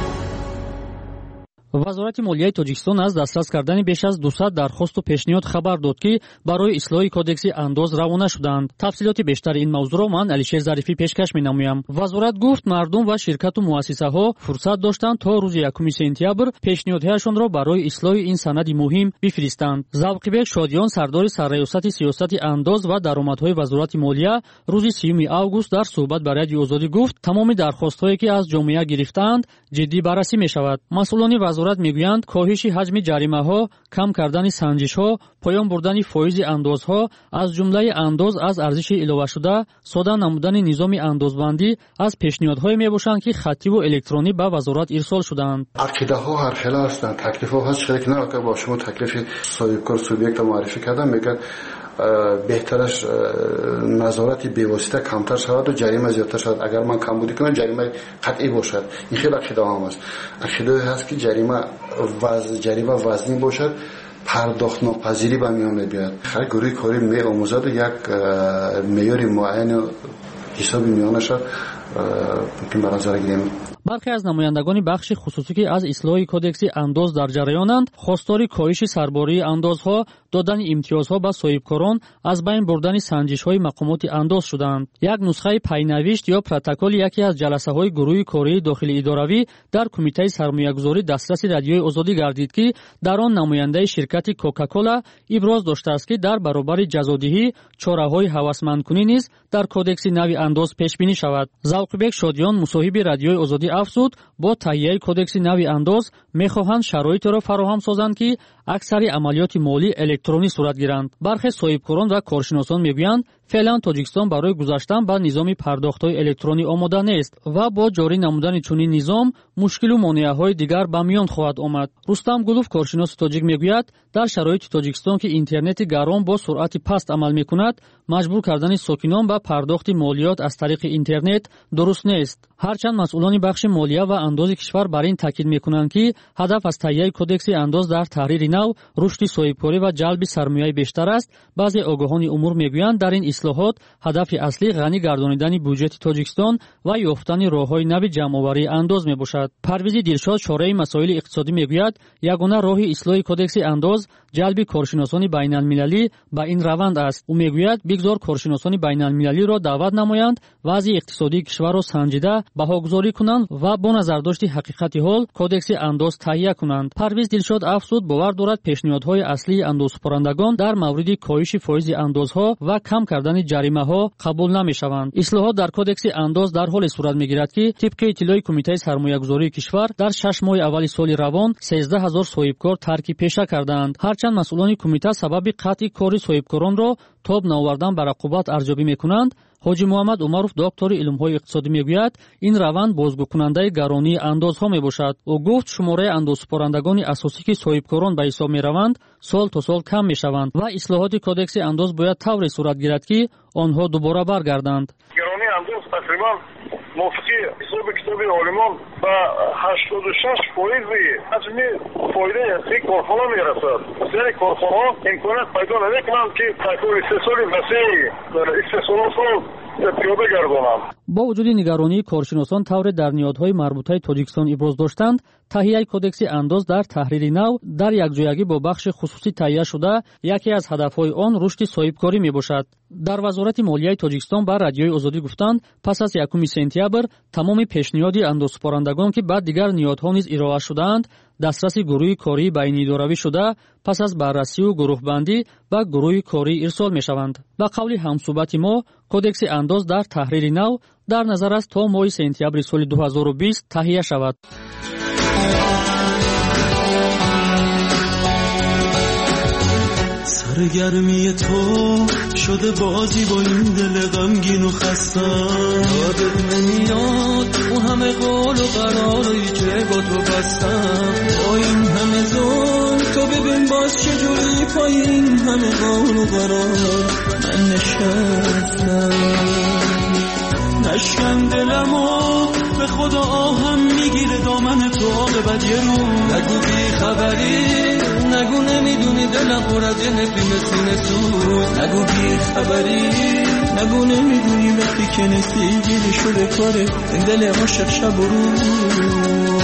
وزارت مالیه تاجیکستان از دسترس کردن بیش از دویست درخواست و پیشنهاد خبر داد که برای اصلاح کودکس انداز روانه شدند. تفصیلات بیشتر این موضوع را من علیشیر ظریفی پیشکش می‌نمایم. وزارت گفت مردم و شرکت و مؤسسه‌ها فرصت داشتند تا روز یکم سپتامبر پیشنهادهایشان را برای اصلاح این سند مهم بفرستند. ذوقی‌بک شادیان سردار سرریاست سیاست انداز و درآمدهای وزارت مالیه روز سیوم آگوست در صحبت با رادیو آزادی گفت تمام درخواست‌هایی که از جامعه گرفتند جدی بررسی می‌شود. مسئولان وزارت میگویند کاهش حجم جریمه ها، کم کردن سنجش ها، پایان بردن فایز اندازها از جمله انداز از ارزش علاوه شده، ساده نمودن نظام اندازبندی از پیشنهادهای میباشند که خطی و الکترونی به وزارت ارسال شدند. عقیده ها هر خیلی هستند، تکلیف ها هست شده که نه که با شما تکلیف صاحبکار سوبیکت معرفی کردن میگن بهترش نظارت بی‌واسطه کمتر شود و جریمه زیادتر شود. اگر من کم بودی کنم جریمه قطعی باشد. این خیلی عقیده هم است. عقیده هست که جریمه وز جریمه وزنی باشد، پرداخت ناپذیری به میان بیاد. هر گروه کاری می آموزد و یک معیار معین حساب میانش ممکن بر نظر گیریم. برخی از نمایندگان بخش خصوصی که از اصلاح کودکس انداز در جریانند خواستار کاهش سرباری اندازها، دادن امتیازها به صاحبکاران، از بین بردن سنجش‌های مقامات انداز شدند. یک نسخه پینوشت یا پروتکل یکی از جلسه‌های گروه کاری داخلی اداروی در کمیته سرمایه‌گذاری دسترس رادیوی آزادی گردید که در آن نماینده شرکت کوکاکولا ابراز داشته است که در برابر جزادهی چاره‌های هوسمندکنی نیز در کودکس نوی انداز پیش بینی شود. ذوقی‌بک شادیان مصاحب رادیوی آزادی افزود با تهیه کودکس نوی انداز می‌خواهند شرایط را فراهم سازند که اکثر عملیات مالی الکترونی صورت گیرند. برخی صاحبکاران و کارشناسان میگویند فعلا تاجیکستان برای گذشتن به نظام پرداخت‌های الکترونی آماده نیست و با جاری نمودن چنین نظام مشکل و مانع‌های دیگر به میان خواهد آمد. رستم گلوف کارشناس تاجیک میگوید در شرایط تاجیکستان که اینترنت گران با سرعت پست عمل میکند مجبور کردن ساکنان به پرداخت مالیات از طریق اینترنت درست نیست. هرچند مسئولان بخش مالیه و انداز کشور بر این تاکید میکنند که هدف از تهیه کودکس انداز در تحریر نو رشد صاحبکاری و جلب سرمایه بیشتر است. بعضی آگاهان امور میگویند در این اصلاحات هدف اصلی غنی گردانیدن بودجه تاجیکستان و یافتن راههای نو جمع‌آوری انداز میباشد. پرویز دلشاد شارح مسائل اقتصادی میگوید یگانه راه اصلاح کودکس انداز جلب کارشناسان بین‌المللی به این روند است. او میگوید بگذار کارشناسان بین‌المللی را دعوت نمایند، وضع اقتصادی کشور را سنجیده بهاگذاری کنند و با نظرداشت حقیقت حال کودکس انداز تهیه کنند. پرویز دلشاد افزود باور دارد پیشنهادهای اصلی اندازسپارندگان در مورد کاهش فایز اندازها و کم کردن جریمه ها قبول نمیشوند. اصلاحات در کودکس انداز در حال صورت میگیرد که طبق اطلاع کمیته سرمایه‌گذاری کشور در شش ماه اول سال روان سیزده هزار صاحبکار ترک پیشه کردند. هرچند مسئولان کمیته سبب قطع کار صاحبکاران را تاب نآوردن بر عقوبت ارزیابی میکنند. حاجی محمد عمرов دکتر علوم‌های اقتصادی میگوید این روند بازگو کننده گرانی اندازها میباشد. او گفت شماره اندازسپارندگان اساسی که صاحبکاران به حساب میروند سال تا سال کم میشوند و اصلاحات کودکس انداز باید طوری صورت گیرد که آنها دوباره برگردند. گرانی انداز تقریبا موافقی حساب کتاب عالمان با هشتاد و شش فایز حجم فایده اصلی کارخانه میرسد. بسیاری کارخانه امکانات پیدا نمیکنند که تکور استحصال وسیع در استحصال سال پیاده گردانند. با وجود نگرانی کارشناسان طور در نیازهای مربوطه تاجیکستان ابراز داشتند، تهیه کودکس انداز در تحریر نو در یکجایگی با بخش خصوصی تهیه شده یکی از هدفهای آن رشد صاحبکاری میباشد. در وزارت مالیه تاجیکستان بر رادیوی آزادی گفتند پس از یکم سپتامبر تمام پیشنهاد اندازسپارندگان که بعد دیگر نیازها نیز ارائه شدند دسترس گروه کاری بین‌الاداری شده پس از بررسی و گروه بندی و گروه کاری ارسال میشوند. با قول همصحبت ما کودکس انداز در تحریر نو در نظر است تا ماه سپتامبر سال دو هزار و بیست تهیه شود. سرگرمی تو شده بازی با این دل غمگین و خستم، یادت نمیاد اون همه قول و قراری که با تو بستم، با این همه ظلم تو ببین باز چجوری پای این همه قول و قرار من نشستم. نشکن دلمو به خدا آهم میگیره دامن تو عاقبت یه رو، نگو بی خبری، نگو نمیدونی دلم پر از یه نفرین سینه سوز، نگو بی خبری، نگو نمیدونی وقتی که نسی گیری شده کاره این دل عاشق شب و روز.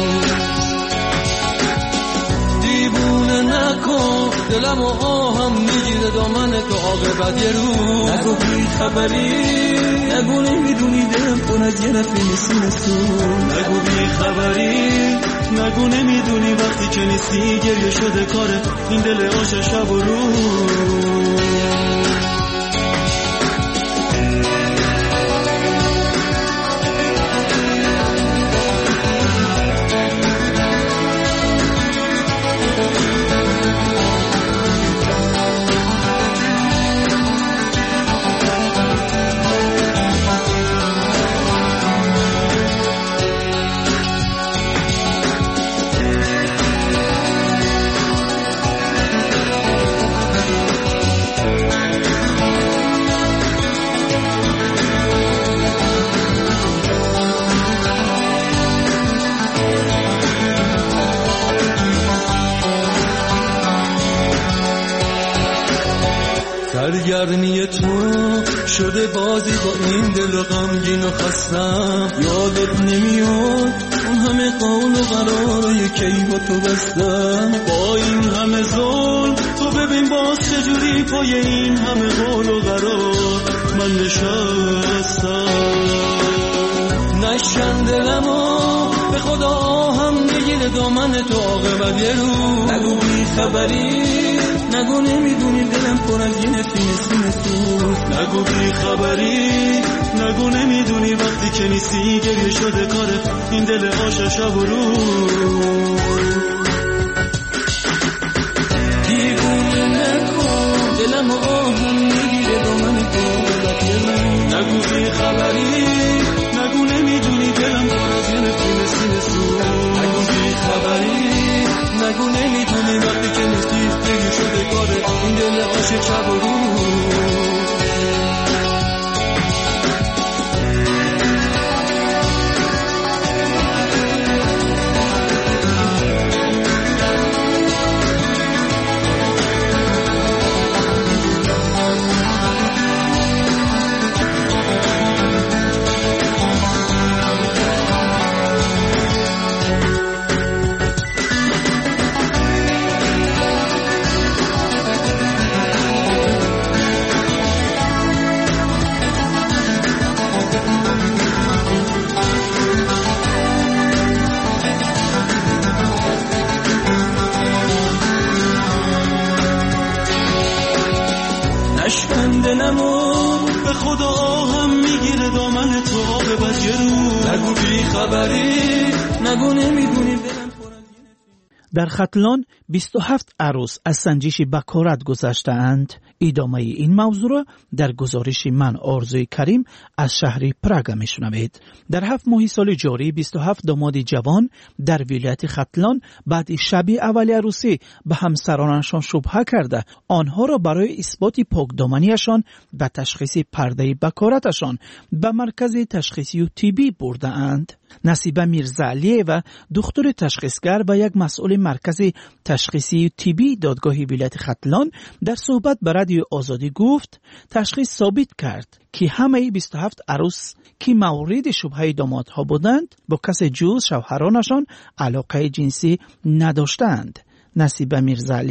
دیوونه نکن دلم و آهم میگیره دامن تو عاقبت یه رو، نگو بی خبری، نگو نمیدونی دلم پر از یه نفرین سینه سوز، نگو بی خبری، نگو نمیدونی وقتی که نیستی گریه شده کاره این دل عاشق شب و روز. سرگرمی تو شده بازی با این دل غمگین و خستم، یادت نمیاد اون همه قول و قرارای کی با تو بستم، با این همه ظلم تو ببین باز چجوری پای این همه قول و قرار من نشستم. نشکن دلمو به خدا آهم میگیره دامن تو عاقبت یه رو، نگو بی خبری، نگو نمیدونی دلم پر از یه نفرین سینه سوز، نگو بی خبری، نگو نمیدونی وقتی که نیستی گریه شده کاره این دل عاشق شب و روز. دیوونه نکن دلم و آهم میگیره دامن تو عاقبت یه رو، نگو بی خبری، نگو نمیدونی دلم پر از یه نفرین سینه سوز، نگو بی خبری، نگو نمیدونی وقتی که نیستی گریه شده کاره این دل عاشق شب و روز. به خدا هم میگیره دامن تو عاقبت یه رو، نگو بی خبری، نگو نمیدونی. در ختلان بیست و هفت عروس از سنجش بکارت گذشته‌اند. ادامه این موضوع را در گزارش من آرزوی کریم از شهر پراگ میشنوید. در هفت ماه سال جاری بیست و هفت داماد جوان در ولایت ختلان بعد شب اول عروسی به همسرانشان شبهه کرده آنها را برای اثبات پاکدامنیشان و تشخیص پرده بکارتشان به مرکز تشخیصی و طبی برده اند. نصیبه میرزعلیه و دکتر تشخیصگر و یک مسئول مرکز تشخیصی طبی دادگاه ولایت ختلان در صحبت به رادیو آزادی گفت تشخیص ثابت کرد که همه بیست و هفت عروس که مورد شبهه دامادها بودند با کس جز شوهرانشان علاقه جنسی نداشتند. نصیبه میرزعلیه و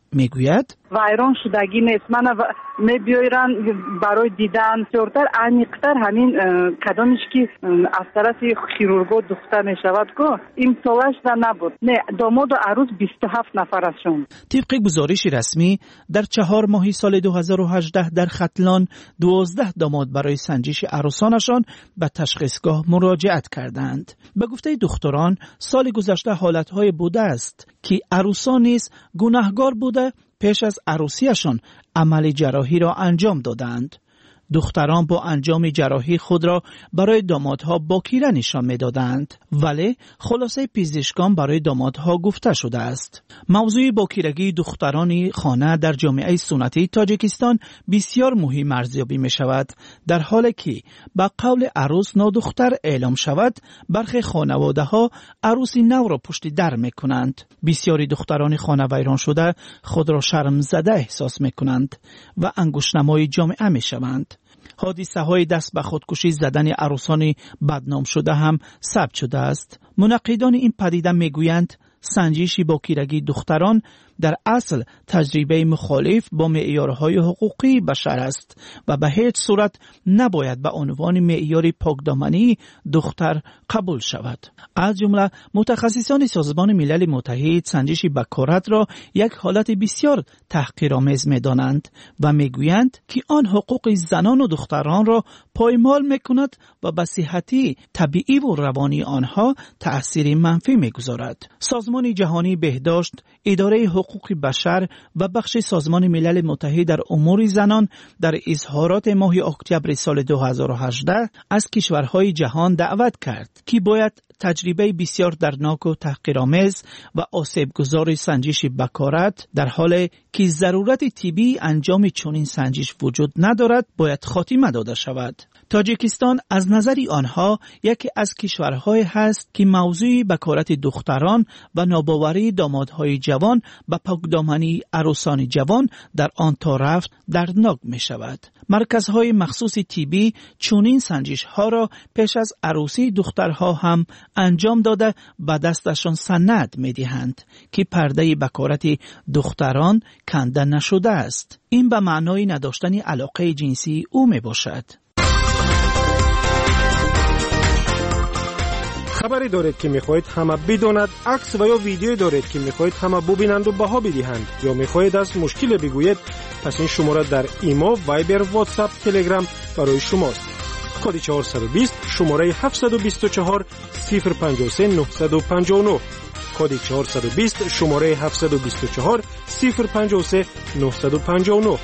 میگوید ویران شدگی نیست. من میبیایرن برای دیدن سورتر عمیق‌تر همین کدامش که از طرف خیرورگو دختر میشود که این سالش در نبود. نه، داماد و عروس بیست و هفت نفر هستند. طبق گزارش رسمی در چهار ماهی سال دو هزار و هجده در ختلان دوازده داماد برای سنجش عروسانشان به تشخیصگاه مراجعت کردند. به گفته دختران سال گذشته حالتهای بوده است که عروسان نیز گناهکار بوده پیش از عروسیشان عمل جراحی را انجام دادند. دختران با انجام جراحی خود را برای دامادها باکیره نشان می‌دادند، ولی خلاصه پزشکان برای دامادها گفته شده است. موضوع باکیرگی دختران خانه در جامعه سنتی تاجیکستان بسیار مهم ارزیابی می شود، در حالی که با قول عروس نادختر اعلام شود برخی خانواده ها عروسی نو را پشت در می کنند. بسیاری دختران خانه ویران شده خود را شرم زده احساس می کنند و انگشتنمای جامعه می شوند. حادثه های دست به خودکشی زدن عروسان بدنام شده هم ثبت شده است. منقدان این پدیده میگویند سنجش باکیرگی دختران در اصل تجربه مخالف با معیارهای حقوقی بشر است و به هیچ صورت نباید به عنوان معیار پاکدامنی دختر قبول شود. از جمله متخصصان سازمان ملل متحد سنجش بکارت را یک حالت بسیار تحقیرآمیز می‌دانند و میگویند که آن حقوق زنان و دختران را پایمال می‌کند و به صحتی طبیعی و روانی آنها تأثیر منفی می‌گذارد. سازمان جهانی بهداشت، اداره حقوق بشر و بخش سازمان ملل متحد در امور زنان در اظهارات ماه اکتبر سال دو هزار و هجده از کشورهای جهان دعوت کرد که باید تجربه بسیار دردناک و تحقیرآمیز و آسیبگذار سنجش بکارت در حالی که ضرورت طبی انجام چنین سنجش وجود ندارد باید خاتمه داده شود. تاجیکستان از نظر آنها یکی از کشورهای هست که موضوع بکارت دختران و ناباوری دامادهای جوان و پاکدامنی عروسان جوان در آن تا رفت دردناک می شود. مرکزهای مخصوص طبی چنین سنجش ها را پیش از عروسی دخترها هم انجام داده به دستشان سند می دهند که پرده بکارت دختران کنده نشده است. این به معنای نداشتن علاقه جنسی او می باشد. خبری دارید که میخواهید همه بداند، عکس و یا ویدیویی دارید که میخواهید همه ببینند و بها بدهند، یا میخواهید از مشکل بگویید، پس این شماره در ایما، وایبر، واتساپ، تلگرام برای شماست. کد چهارصد و بیست شماره هفتصد و بیست و چهار صفر پنجاه و سه نهصد و پنجاه و نه. کد چهارصد و بیست شماره هفتصد و بیست و چهار صفر پنجاه و سه نهصد و پنجاه و نه.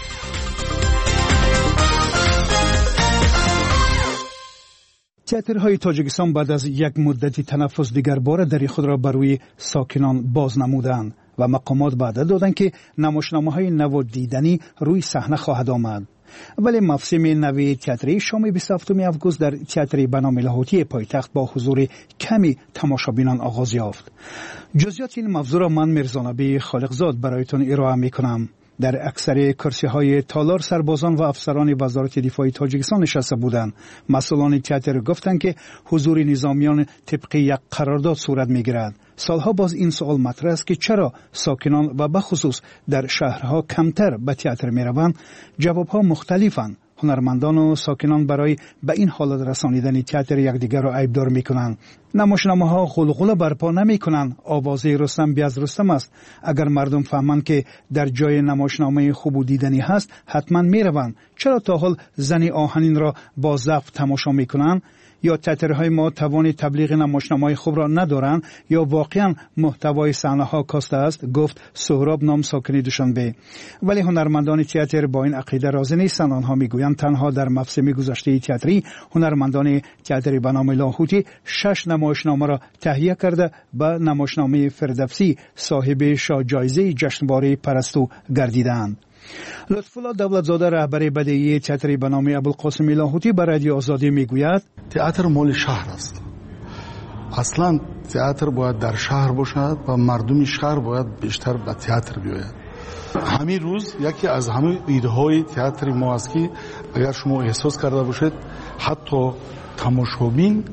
تئاترهای تاجیکستان بعد از یک مدتی تنفس دیگر بار دری خود را بر روی ساکنان باز نمودند و مقامات وعده دادند که نمایشنامه‌های نو دیدنی روی صحنه خواهد آمد. ولی موسم نوی تئاتری شام بیست و هفتم اوگوست در تئاتر بنام لاهوتی پایتخت با حضور کمی تماشابینان آغاز یافت. جزئیات این موضوع را من میرزانبی خالقزاد برایتان ارائه میکنم. در اکثر کرسی‌های تالار سربازان و افسران وزارت دفاع تاجیکستان نشسته بودند. مسئولان تئاتر گفتند که حضور نظامیان طبق یک قرارداد صورت می‌گیرد. سالها باز این سوال مطرح است که چرا ساکنان و به خصوص در شهرها کمتر به تئاتر می‌روند؟ جوابها مختلفند. هنرمندان و ساکنان برای به این حالت رسانیدن تئاتر یکدیگر را عیبدار می‌کنند. نمایشنامه‌ها غلغله برپا نمی‌کنند. آوازه رستم بیاز رستم است. اگر مردم فهمند که در جای نمایشنامه خوب و دیدنی هست، حتما می‌روند. چرا تا حال زن آهنین را با ضعف تماشا می‌کنند؟ یا تئاترهای ما توان تبلیغ نمایشنامه‌های خوب را ندارند یا واقعا محتوای صحنه‌ها کاسته است، گفت سهراب نام ساکن دوشنبه. ولی هنرمندان تئاتر با این عقیده راضی نیستند. آنها میگویند تنها در موسم گذشته تئاتری هنرمندان تئاتر بنام لاهوتی شش نمایشنامه را تهیه کرده به نمایشنامه فردوسی صاحب شاه جایزه جشنواره پرستو گردیدند. لطفالله دولتزاده رهبر بدیعی تئاتر به نام ابوالقاسم لاهوتی به رادیو آزادی میگوید تئاتر مال شهر است. اصلا تئاتر باید در شهر باشد و مردم شهر باید بیشتر به تئاتر بیاید. همین روز یکی از همه ایده های تئاتر ما است که اگر شما احساس کرده باشید حتی تماشابین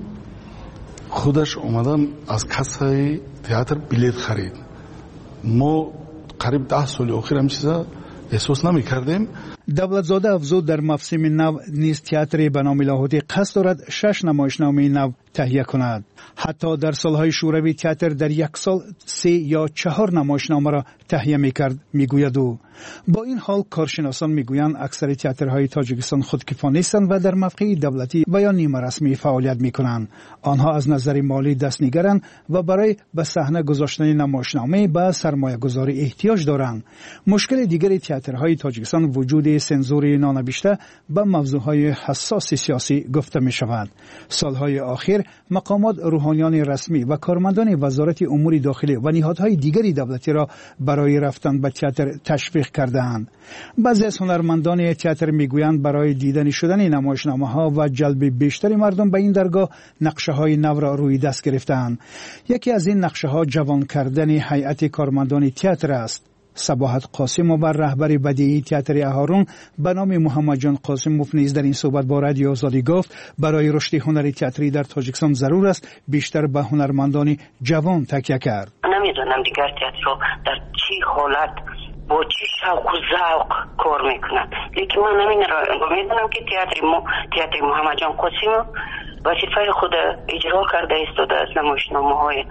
خودش اومدن از کاسه تئاتر بلیط خرید. ما قریب ده سال اخیر هم چیزا احساس نمی کردیم. دولتزاده افزود در موسم نو نیز تئاتر به نام لاهوتی قصد دارد شش نمایشنامه نو تهیه کند. حتی در سالهای شوروی تئاتر در یک سال سه یا چهار نمایشنامه را تهیه میکرد میگوید او. با این حال کارشناسان میگویند اکثر تئاترهای تاجیکستان خودکفا نیستند و در موقع دولتی و یا نیمه رسمی فعالیت میکنند. آنها از نظر مالی دستنیگرند و برای به صحنه گذاشتن نمایشنامه به سرمایه گذاری احتیاج دارند. مشکل دیگر تئاترهای تاجیکستان وجود سنزور نانوشته به موضوعهای حساس سیاسی گفته می شود. سالهای آخر مقامات روحانیان رسمی و کارمندان وزارت امور داخلی و نهادهای دیگری دولتی را برای رفتن به تئاتر تشویق کردند. بعضی از هنرمندان تئاتر میگویند برای دیدن شدن نمایشنامه‌ها و جلب بیشتر مردم به این درگاه نقشه‌های نو را روی دست گرفتند. یکی از این نقشه‌ها جوان کردن هیئت کارمندان تئاتر است. صباحت قاسم و رهبر بدیعی تئاتر اهارون به نام محمد جان قاسم مفنیز در این صحبت با رادیو آزادی گفت برای رشد هنر تئاتری در تاجیکستان ضرور است بیشتر به هنرمندان جوان تکیه کرد. نمیدونم دیگر تئاتر رو در چی حالت با چی شوق و ذوق کار میکنند، لیکن من همین را میدونم که تئاتر مو تئاتر محمد جان قاسم وظیفه خود اجرا کرده ایستاده از نمایشنامه‌های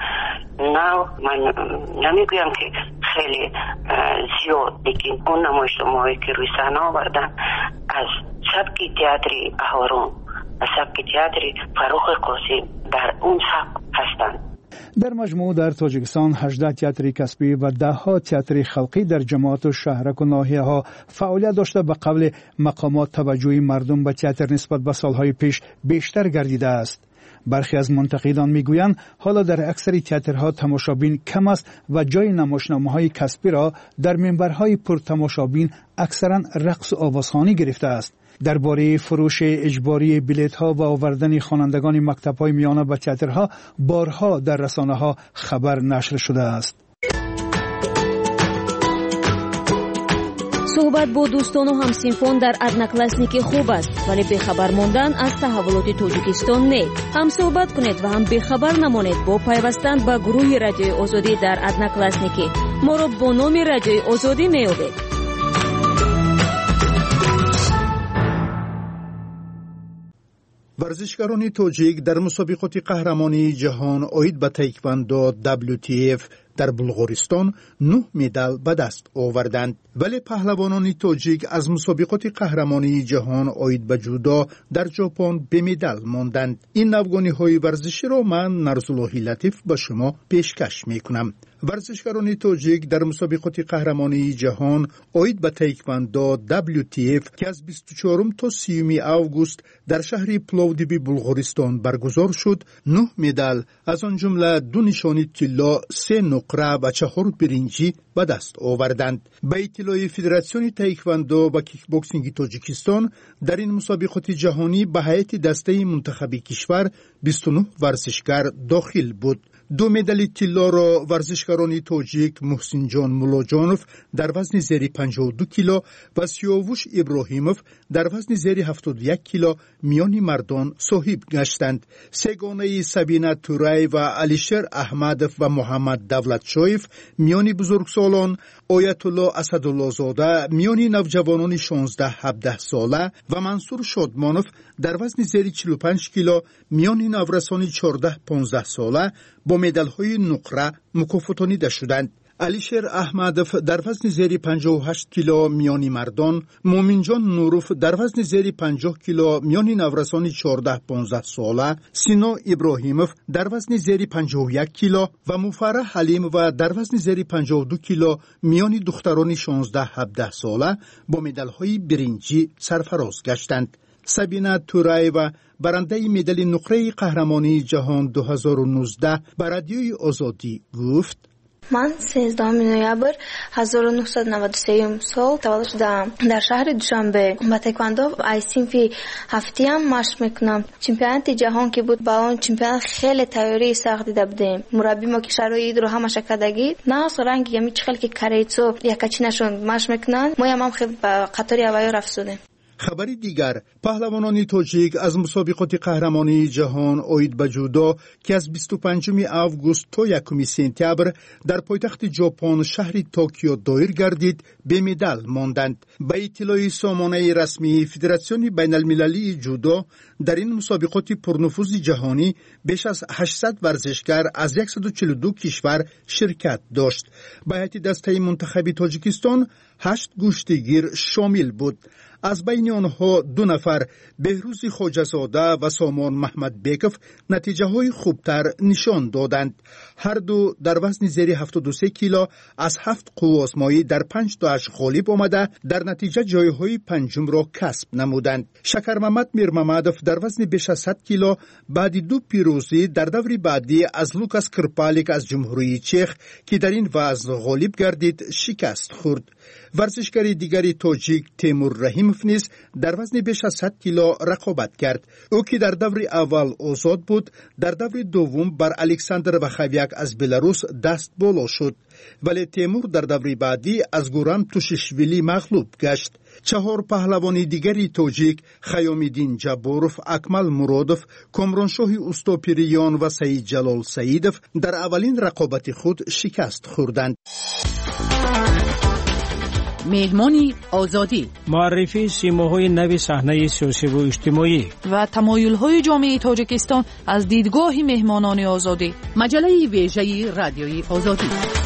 نو. من نمیگویم که خیلی زیاد، لیکن اون نمایشنامه‌هایی که روی صحنه آوردن از سبک تئاتر اهارون و سبک تئاتر فروخ قاسم در اون سبک هستند. در مجموع در تاجیکستان هجده تئاتر کسبی و ده ها تئاتر خلقی در جماعت و شهرک و ناحیه ها فعالیت داشته به قبل مقامات توجه مردم به تئاتر نسبت به سالهای پیش بیشتر گردیده است. برخی از منتقدان میگویند حالا در اکثر تئاترها تماشابین کم است و جای نمایشنامه‌های کسبی را در منبرهای پر تماشابین اکثرا رقص و آوازخوانی گرفته است. درباره فروش اجباری بلیط‌ها و آوردن خوانندگان مکتب‌های میانه به تئاترها بارها در رسانه‌ها خبر نشر شده است. صحبت با دوستان و همسینفون در ادناکلاسنیک خوب است، ولی بخبر ماندن از تحولات تاجیکستان نه. هم صحبت کنید و هم بخبر نمانید با پیوستن به گروه رادیوی آزادی در ادناکلاسنیک. ما را با نام رادیوی آزادی میابید. ورزشکاران تاجیک در مسابقات قهرمانی جهان عاید به تایکواندو دبلیو تی اف در بلغارستان نه مدال به دست آوردند، ولی پهلوانان تاجیک از مسابقات قهرمانی جهان عاید به جودو در ژاپن به مدال ماندند. این نوگانی های ورزشی را من نرسالله لطیف با شما پیشکش می کنم. ورزشکاران تاجیک در مسابقات قهرمانی جهان عاید به تایکواندو دبلیو تی اف که از بیست و چهارم تا سیوم آگوست در شهر پلوودیو بلغارستان برگزار شد نه مدال، از آن جمله دو نشانی طلا، سه نقره و چهار برنجی به دست آوردند. به اطلاع فدراسیون تایکواندو و کیک بوکسینگ تاجیکستان در این مسابقات جهانی به هیئت دسته منتخبی کشور بیست و نه ورزشکار داخل بود. دو مدال طلا را ورزشکاران تاجیک محسن جان مولاجانوف در وزن زیر پنجاه و دو کیلو و سیاوش ابراهیموف در وزن زیر هفتاد و یک کیلو میان مردان صاحب گشتند. سگانه سبینه تورای و علیشر احمدوف و محمد دولتشایف میان بزرگسالان، آیت الله اسدالله زاده میان نوجوانان شانزده هفده ساله و منصور شادمانوف در وزن زیر چهل و پنج کیلو میان نورسان چهارده پانزده ساله با مدال‌های نقره مکافاتانیده شدند. علیشر احمدوف در وزن زیر پنجاه و هشت کیلو میان مردان، مومن جان نوروف در وزن زیر پنجاه کیلو میان نورسان چهارده پانزده ساله، سینا ابراهیموف در وزن زیر پنجاه و یک کیلو و مفرح حلیم و در وزن زیر پنجاه و دو کیلو میان دختران شانزده هفده ساله با مدال‌های برنجی سرفراز گشتند. سبینه تورای و برنده مدال نقره قهرمانی جهان دو هزار و نوزده به رادیوی آزادی گفت: من سیزدهم نوامبر هزار و نهصد و نود و سه سال تولد شدم. در شهر دوشنبه با تایکواندو ای صنف هفتیم مشق میکنم. چمپیونات جهان که بود با اون چمپیونات خیلی تیاری سخت دیده بودیم. مربی ما که شرایط رو همش کدگی نه سرنگ یمی چخل که کریتسو یکچی نشون مشق میکنن. ما هم خیلی قطاری هوایی رفتیم. خبری دیگر، پهلوانان تاجیک از مسابقات قهرمانی جهان اوید به جودو که از بیست و پنجم آگوست تا یکم سپتامبر در پایتخت ژاپن شهر توکیو دایر گردید به مدال ماندند. به اطلاع سامانه رسمی فدراسیون بین المللی جودو، در این مسابقات پرنفوذ جهانی بیش از هشتصد ورزشکار از صد و چهل و دو کشور شرکت داشت. به هیئت دسته منتخب تاجیکستان هشت گشتگیر شامل بود. از بین آنها دو نفر، بهروز خواجه‌زاده و سامان محمد بیکف، نتیجه های خوبتر نشان دادند. هر دو در وزن زیر هفتاد و سه کیلو از هفت قواسمایی در پنج تاش غالب آمده در نتیجه جایهای پنجم را کسب نمودند. شکر محمد میر محمدوف در وزن بیش از صد کیلو بعد دو پیروزی در دور بعدی از لوکاس کرپالیک از جمهوری چک که در این وزن غالب گردید شکست خورد. ورزشکار دیگری تاجیک تیمور رحیموف نیز در وزن بیش از صد کیلو رقابت کرد. او که در دور اول آزاد بود، در دور دوم بر الکساندر وخویک از بلاروس دست بالا شد، ولی تیمور در دور بعدی از گوران توشیشویلی مغلوب گشت. چهار پهلوان دیگری تاجیک، خیام‌الدین جباروف، اکمل مرادوف، کامرانشاه اوستاپیریان و سعید جلال سعیدوف در اولین رقابت خود شکست خوردند. مهمانی آزادی، معرفی سیماهای نو صحنه سیاسی و اجتماعی و تمایل‌های جامعه تاجیکستان از دیدگاه مهمانان آزادی. مجله ویژه رادیوی آزادی.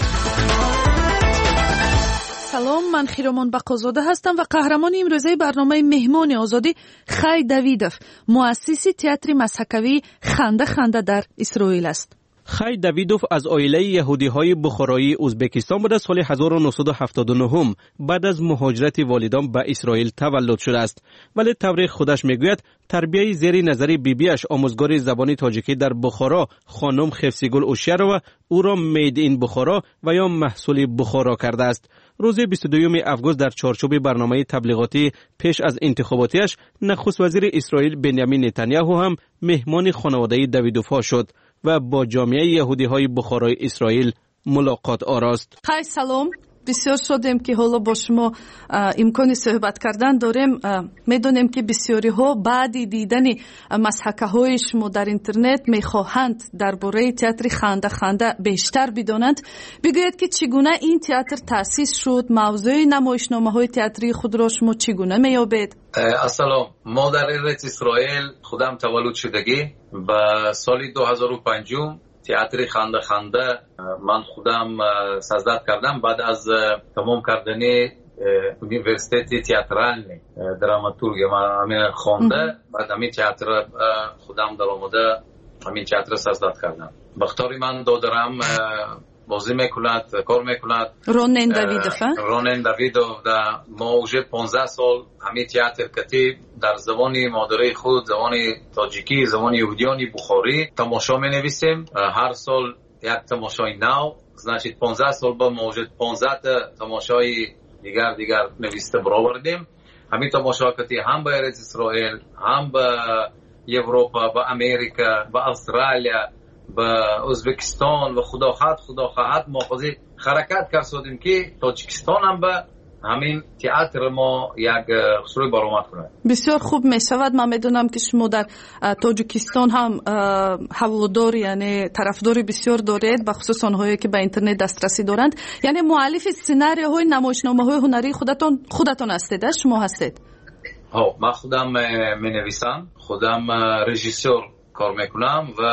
سلام، من خیرامان بقازاده هستم و قهرمان امروزه برنامه مهمان آزادی خی دویدوف، مؤسس تئاتر مسحکوی خنده خنده در اسرائیل است. خی دویدوف از عائله یهودی‌های بخارایی ازبکستان بود. سال هزار و نهصد و هفتاد و نه بعد از مهاجرت والدان به اسرائیل تولد شده است، ولی تاریخ خودش میگوید تربیت زیر نظر بیبیش آموزگار زبان تاجیکی در بخارا خانم خفسیگل اوشیروا او را مید این بخارا و یا محصول بخارا کرده است. روز بیست و دوم آگوست در چارچوب برنامه تبلیغاتی پیش از انتخاباتیش، نخست وزیر اسرائیل بنیامین نتانیاهو هم مهمان خانواده دویدوف‌ها شد و با جامعه یهودی‌های بخارای اسرائیل ملاقات آراست. خیلی سلام، بسیار شدیم که حالا با شما امکان صحبت کردن داریم. میدونیم که بسیاری ها بعد دیدن مسحکه های شما در اینترنت میخواهند درباره تئاتر خنده خنده بیشتر بدانند. بگویید که چگونه این تئاتر تأسیس شد، موضوع نمایشنامه های تئاتری خود را شما چگونه میابید؟ السلام، ما در ایرت اسرائیل خودم تولد شدگی و سال دو هزار و پنج تئاتر خنده خنده من خودم سازد کردم. بعد از تمام کردن یونیورسیته تئاترال دراماتورگ من همین خوانده، بعد همین تئاتر خودم در آمده همین تئاتر سازد کردم. بختاری من دادرم بازی میکند، کار میکند. رونن دویدوف رونن دویدوف در ما اوجه پانزده سال همین تئاتر کتی در زبان مادری خود، زبان تاجیکی، زبان یهودیان بخاری تماشا می نویسیم. هر سال یک تماشای نو، значит پانزده سال با ما اوجه پانزده تماشای دیگر دیگر نویسته برآوردیم. همین تماشا کتی هم به ارض اسرائیل، هم به اروپا، به امریکا، به استرالیا، به ازبکستان و خدا خواهد خدا خواهد ما خواهی حرکت کردیم که تاجیکستان هم به همین تئاتر ما یک خسروی برآمد کنه. بسیار خوب می شود. من میدونم که شما در تاجیکستان هم هوادار، یعنی طرفداری بسیار دارید، بخصوص آنهایی که به اینترنت دسترسی دارند. یعنی مؤلف سناریوهای نمایشنامه های هنری خودتان خودتان هستید؟ شما هستید؟ ها، من خودم می نویسم، خودم رژیسور کار میکنم و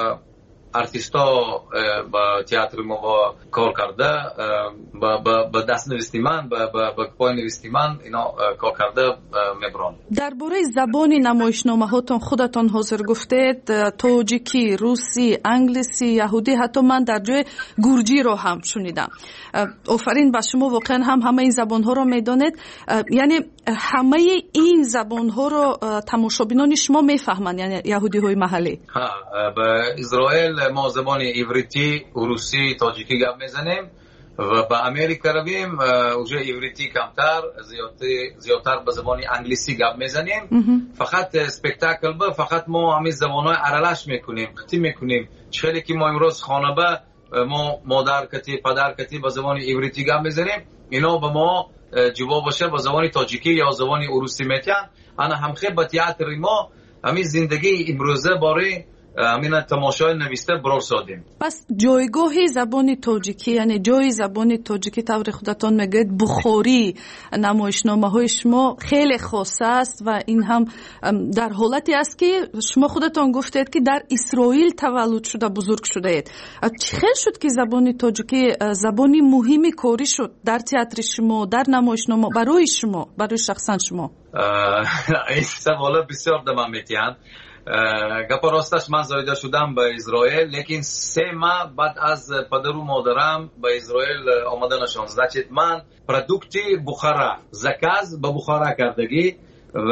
ارتیستا با تئاتر ما با کار کرده، با با دست نویسی من، با با پای نویسی من اینا کار کرده میبرم. درباره زبان نمایشنامه هاتون خودتان حاضر گفتید، تاجیکی، روسی، انگلیسی، یهودی، حتی من در جای گورجی رو هم شنیدم. آفرین به شما، واقعا هم همه این زبان ها رو میدانید. یعنی همه این زبان ها رو تماشابینان شما میفهمند، یعنی یهودی های محلی؟ ها، به اسرائیل ما زبان عبریتی، روسی، تاجیکی گپ میزنیم و به امریکا رویم اوجه عبریتی کمتر، زیادتر به زبان انگلیسی گپ میزنیم. فقط اسپکتاکل با فقط ما همین زبانهای ارلش میکنیم، خطی میکنیم. چخیلی که ما امروز خانه ما مادر کتی، پدر کتی به زبان عبریتی گپ میزنیم، اینا به ما جواب باشه با زبان تاجیکی یا زبان روسی میتن. انا همخه با تئاتر ما همین زندگی امروزه باره همین تماشای نوشته برار سادیم. پس جایگاه زبان تاجیکی یعنی جای زبان تاجیکی طور خودتان میگید بخاری نمایشنامه های شما خیلی خاص است و این هم در حالتی است که شما خودتان گفتید که در اسرائیل تولد شده بزرگ شده اید. چه خیلی شد که زبان تاجیکی زبانی مهمی کاری شد در تئاتر شما در نمایشنامه برای شما برای شخصا شما؟ این سوال بسیار دمم میتیان. گپ راستش من زایده شدم به اسرائیل لیکن سه ماه بعد از پدر و مادرم به اسرائیل آمدنشان. значит من پروداکتی بخارا زکاز به بخارا کردگی و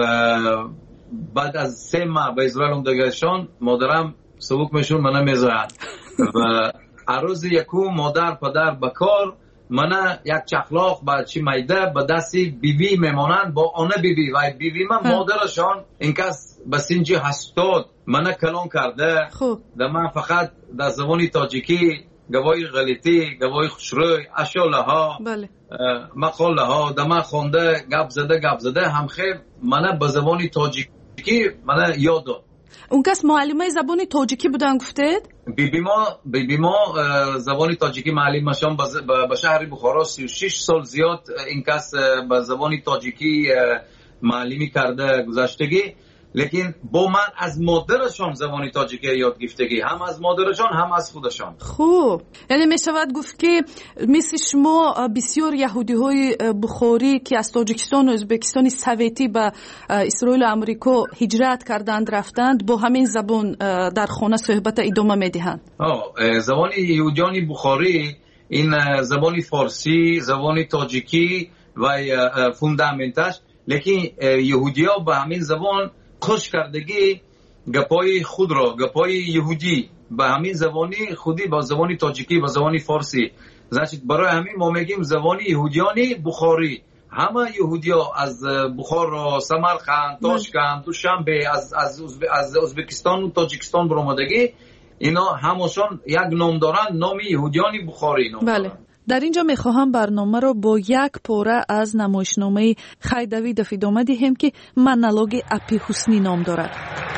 بعد از سه ماه به اسرائیل آمدگیشان مادرم سبوک میشون منو میذارن و روز یکو مادر پدر به کار منه یک چخلاق با چی میده به دستی بیبی میمانند با آنه بیبی و بیبی من مادرشان این کس به سنجی هستاد منه کلان کرده. خوب در من فقط در زبانی تاجیکی گواهی غلطی گواهی خوشروی اشاله ها بله. مقاله ها در من خونده گپ زده گپ زده همخه منه به زبانی تاجیکی منه یاد داد. اون کس معلمه زبان تاجیکی بودن گفتید؟ بیبی ما بیبی ما زبان تاجیکی معلم شدن به شهر بخارا سی و شش سال زیاد این کس به زبان تاجیکی معلمی کرده گذشتگی لیکن با من از مادرشان زبان تاجیکی یاد گرفتگی هم از مادرشان هم از خودشان. خوب یعنی می شود گفت که مثل شما بسیار یهودی های بخاری که از تاجیکستان و ازبکستان سویتی به اسرائیل و امریکا هجرت کردند رفتند با همین زبان در خانه صحبت ادامه میدهند. زبان یهودیان بخاری این زبان فارسی زبان تاجیکی و فوندامنتش لیکن یهودیا به همین زبان خوش کردگی گپای خود را گپای یهودی به همین زبانی خودی با زبانی تاجیکی با زبانی فارسی значит برای همین ما میگیم زبانی یهودیانی بخاری. همه یهودیا از بخارا سمرقند تاشکند دوشنبه از از از ازبکستان و تاجیکستان برآمدگی اینا همشون یک نام دارن نام یهودیانی بخاری نام. بله. در اینجا میخواهم برنامه رو با یک پاره از نمایشنامه خی دویدوف ادامه دهیم که منالوگ اپی حسنی نام دارد.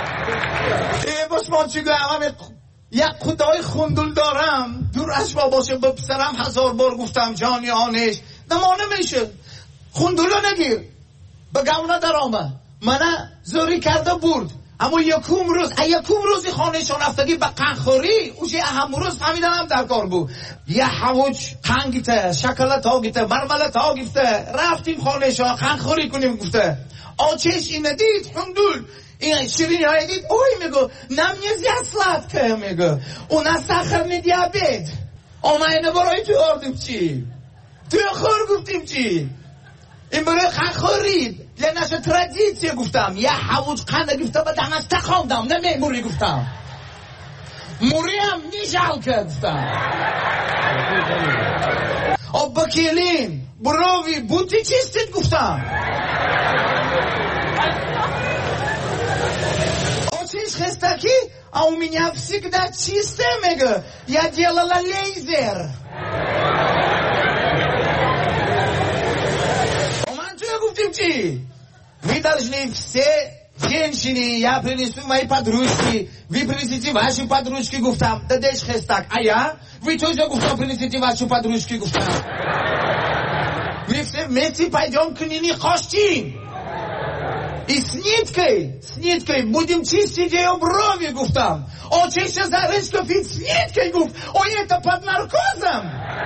یک خدای خوندل دارم دور از باباشه به پسرم هزار بار گفتم جانی آنش نمانه میشه خوندلو نگیر به گونه در آمد منه زوری کرده برد اما یکم روز یکم روزی خانهشان رفتگی به قنخوری اوشی اهم روز فهمیدم هم در کار بود یه حوج قنگیته شکلت ها گیته مرملت ها گیته رفتیم خانهشان قنخوری کنیم گفته آچش اینه دید خوندول این شیرینی های دید اوی میگو نمیزی اصلت که میگو اونا سخرنی دیابید اما اینه برای تو آردیم چی توی خور گفتیم چی این برای قنخوری لنش ترادیسیه گفتم یه حوض قنده گفته به دمش تخوندم نمی موری گفتم موری هم نیشال که گفتم آب بکیلین بروی بوتی چیستید گفتم آچیش خستکی او می نفسی که در چیسته میگه یا دیلالا لیزر گفتیم چی؟ Вы должны все женщины, я принесу мои подружки, вы принесите ваши подружки, гуфтам, да дешь хестак, а я? Вы тоже, гуфтам, принесите ваши подружки, гуфтам. Мы все вместе пойдем к Нине Хоштин. И с ниткой, с ниткой будем чистить ее брови, гуфтам. О, чище за рычков и с ниткой, гуф. Ой, это под наркозом.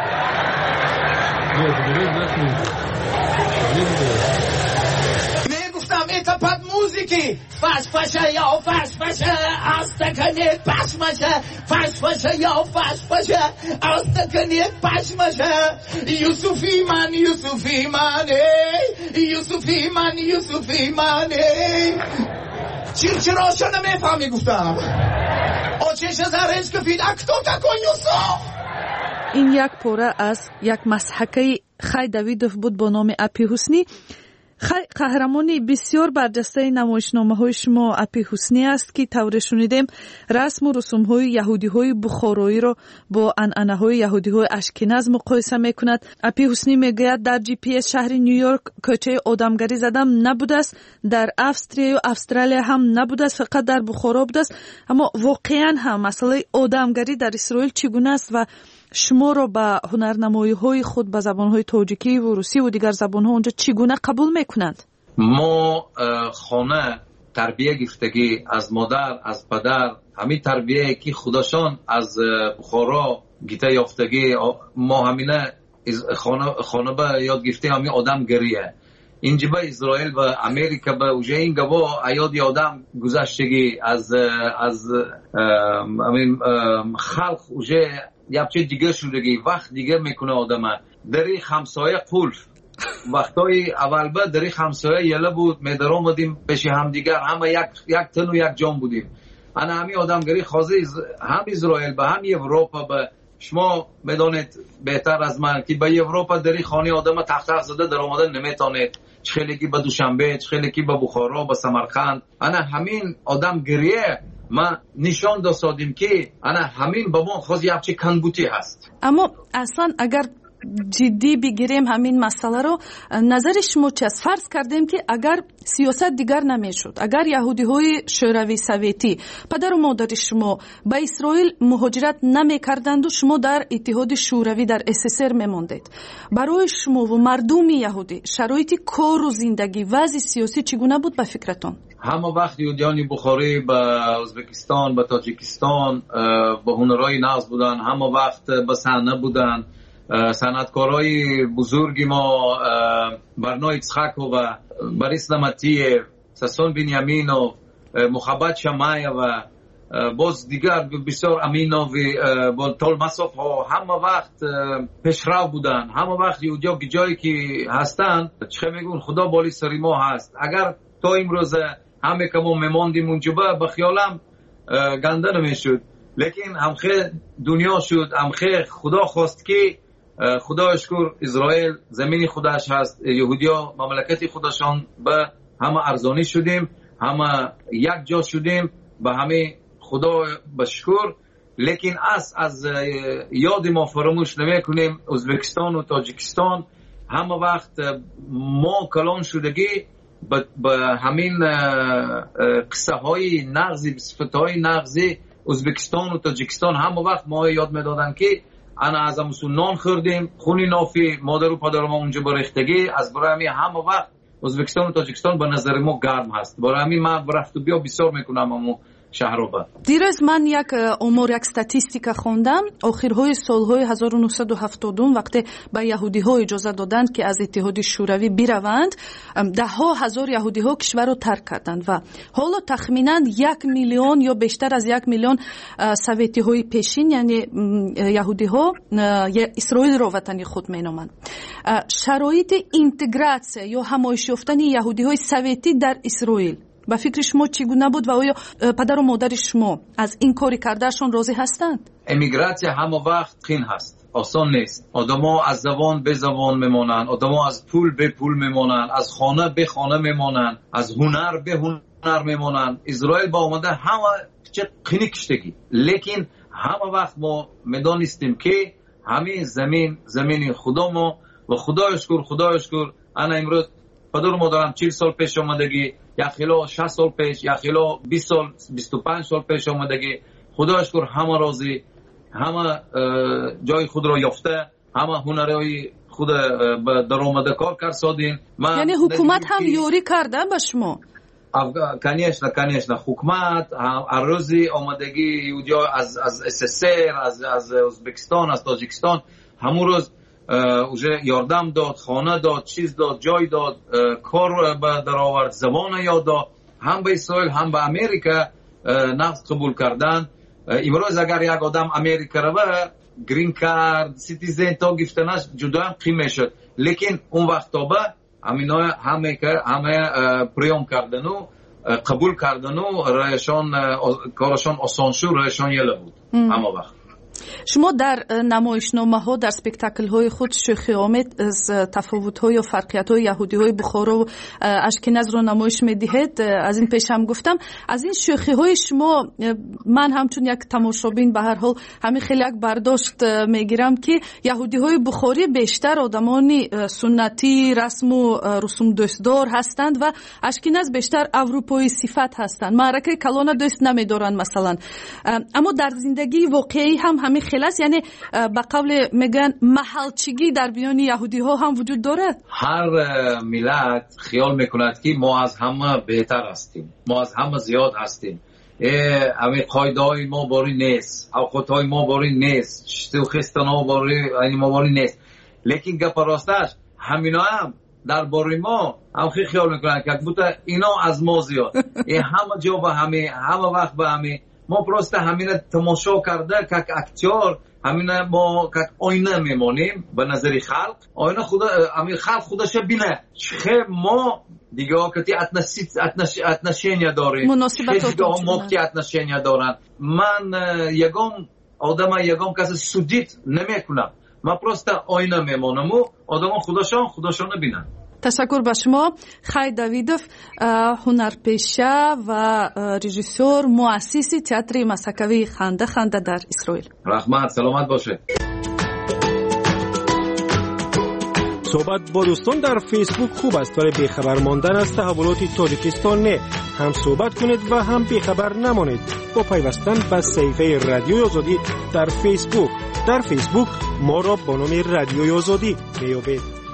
Это под музыки. Фаш, фаша, я, фаш, фаша, астаканет, паш, маша. Фаш, фаша, я, фаш, фаша, астаканет, паш, маша. Юсуф Иман, Юсуф Иман, эй. Юсуф Иман, Юсуф Иман, эй. Чирчироша на мефами гуфтам. Очеша заречка фид. А кто такой Юсуф? این یک پاره از یک مسحکه خی دویدوف بود با نام اپی حسنی. قهرمانی بسیار برجسته نمایشنامه‌های شما اپی حسنی است که طور شنیدیم رسم و رسوم‌های یهودی‌های بخارایی را با عنعنه‌های یهودی‌های اشکناز مقایسه می‌کند. اپی حسنی می‌گوید در جی پی اس شهر نیویورک کوچه آدمگری زدم نبوده است، در استرالیا و استرالیا هم نبوده است، فقط در بخارا بوده است. اما واقعاً هم مسئله آدمگری در اسرائیل چگونه است و شما را به هنرنمایی‌های خود به زبان‌های تاجیکی و روسی و دیگر زبان‌ها اونجا چگونه قبول می‌کنند؟ ما خانه تربیه گرفتگی از مادر از پدر، همین تربیه که خودشان از بخارا گیته یافتگی، ما همینه خانه خانه به یاد گرفتیم. همین آدم گریه اینجا به اسرائیل و امریکا به اوجه این گوا ایاد آدم گذشتگی از از همین خلق اوجه یا چه دیگه شدگی وقت دیگه میکنه آدم. دری همسایه قلف وقتای اول با دری همسایه یله بود، میدر آمدیم پیش هم دیگر، همه یک یک تن و یک جان بودیم. انا همین آدمگری خازه هم اسرائیل به هم اروپا به شما میدونید بهتر از من که به اروپا دری خانه آدم تخت تخت زده در آمدن نمیتونید، خیلی کی به دوشنبه، خیلی کی به بخارا، به سمرقند. انا همین آدم گریه ما نشان دادیم که انا همین با ما خاص یک چه کنبوتی هست. اما اصلا اگر جدی بگیریم همین مسئله رو، نظر شما چه است؟ فرض کردیم که اگر سیاست دیگر نمیشد، اگر یهودی های شوروی سوویتی پدر و مادر شما به اسرائیل مهاجرت نمیکردند و شما در اتحاد شوروی در اس اس ار میماندید، برای شما و مردم یهودی شرایط کار و زندگی وضع سیاسی چگونه بود به فکرتون؟ همه وقت یهودیان بخاری به ازبکستان، به تاجیکستان، به هنرهای ناز بودن، همه وقت به صحنه بودن. صنعتکارای بزرگی ما برنای یצחקוב و بریس نمتیف، ساسون بنیامینوف، محبت شمایه و باز دیگر بسیار امینوف و تول مساف ها همه وقت پیشرو بودن. همه وقت یهودیا جایی که هستن چه میگون خدا بالی سری ما هست. اگر تا امروز همه که ما میماندیم اونجا به خیالم گنده نمیشد، لیکن همخه دنیا شد، همخه خدا خواست که خدا شکر اسرائیل زمین خودش هست، یهودیا مملکت خودشان به همه ارزانی شدیم، همه یک جا شدیم، به همه خدا بشکر. لیکن از از یاد ما فراموش نمی کنیم ازبکستان و تاجیکستان همه وقت ما کلان شدگی به همین قصه های نغزی، صفت های نغزی ازبکستان و تاجیکستان همه وقت ما یاد میدادن که انا از همون نان خوردیم، خونی نافی مادر و پدر ما اونجا برختگی. از برای همین همه وقت ازبکستان و تاجیکستان به نظر ما گرم هست. برای همین من رفت و بیا بسیار میکنم همون شهرها. دیروز من یک امور یک استاتستیکا خوندم، آخرهای سالهای هزار و نهصد و هفتاد وقتی به یهودی ها اجازه دادند که از اتحاد شوروی بروند، ده ها هزار یهودی ها کشور را ترک کردند و حالا تخمینا یک میلیون یا بیشتر از یک میلیون سوویتی های پیشین یعنی یهودی ها اسرائیل را وطن خود مینامند. شرایط اینتگراسیون یا همایش یافتن یهودی های سوویتی در اسرائیل با فکر شما چگونه بود و آیا پدر و مادر شما از این کاری کردهشون راضی هستند؟ امیگراسیون همه وقت خین هست، آسان نیست. آدما از زبان به زبان میمونن، آدما از پول به پول میمونن، از خانه به خانه میمونن، از هنر به هنر میمونن. اسرائیل با اومده همه چه خینی کشتگی، لیکن همه وقت ما میدانستیم که همین زمین زمین خدا ما و خدای شکر خدای شکر. انا امروز پدر و مادرم چهل سال پیش آمدگی، یا خیلی شصت سال پیش، یا خیلی بیست سال بیست و پنج سال پیش آمدگی. خدا شکر همه راضی، همه جای خود را یافته، همه هنرهای خود در آمده کار کرد سادین. یعنی حکومت هم یوری کرده به شما؟ کنیشنا کنیشنا حکومت هر روزی آمدگی یهودیا از از اس اس ار، از از ازبکستان، از تاجیکستان همون روز اوجه یاردم داد، خانه داد، چیز داد، جای داد، کار به در آورد، زبان یاد داد. هم به اسرائیل هم به امریکا نقد قبول کردن. امروز اگر یک آدم امریکا رو گرین کارت سیتیزن تا گفتنش جدا هم قیمه شد، لیکن اون وقت تا به همینا همه همه پریام کردن و قبول کردن و رایشان کارشان آسان شد، رایشان یله بود همه وقت. شما در نمایشنامه ها در سپکتاکل های خود شوخی آمد از تفاوت های و فرقیت های یهودی های بخارا و اشکناز رو نمایش میدهید. از این پیش هم گفتم از این شوخی های شما من همچون یک تماشابین به هر حال همین خیلی یک برداشت میگیرم که یهودی های بخاری بیشتر آدمانی سنتی رسم و رسوم دوستدار هستند و اشکناز بیشتر اروپایی صفت هستند، معرکه کلان دوست نمیدارن مثلا. اما در زندگی واقعی هم همین خیلی است، یعنی به قول میگن محلچگی در میان یهودی ها هم وجود دارد. هر ملت خیال میکند که ما از همه بهتر هستیم، ما از همه زیاد هستیم، امی قایده های ما باری نیست، اوقات های ما باری نیست، شتوخستان ها باری ما باری نیست. لیکن گپ راستش همینا هم در باری ما هم خیلی خیال میکنن که بوده اینا از ما زیاد. همه جا به همه، همه وقت به همه. ما پروسته همین تماشا کرده که اکتیار همین ما که آینه میمانیم به نظر خلق، آینه خدا همین خلق خودش بینه چه ما دیگه که اتنش اتنشینیا داریم، مناسبت ها ما که اتنشینیا دارن. من یگام آدم یگام کسی سودیت نمیکنم، من پروسته آینه میمانم و آدم خودشان خودشان بینن. تشکر به شما خی دویدوف، هنرپیشه و رژیسور مؤسس تئاتر مسکوی خنده خنده در اسرائیل. رحمت سلامت باشه. صحبت با دوستان در فیسبوک خوب است، ولی بیخبر ماندن از تحولات تاجیکستان نه. هم صحبت کنید و هم بیخبر نمانید با پیوستن به صفحه رادیوی آزادی در فیسبوک. در فیسبوک ما را با نام رادیوی آزادی میابید.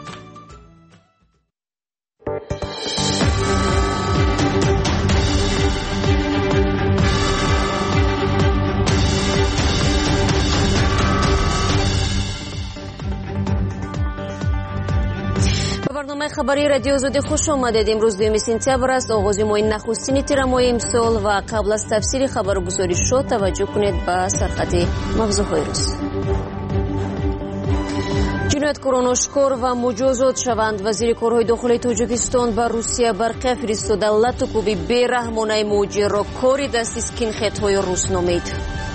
برنامه خبری رادیو آزادی خوش آمدید. امروز دوم سپتامبر است، آغاز ماه نخستین تیر ماه امسال و قبل از تفسیر خبر گزارش شد توجه کنید به سرخط موضوعهای روز. جنایتکاران آشکار و مجازات شوند. وزیر کارهای داخلی تاجیکستان به روسیه برقی فرستاده لطوکوبی بیرحمانه موجی را کاری دست اسکینخدهای روس نامید.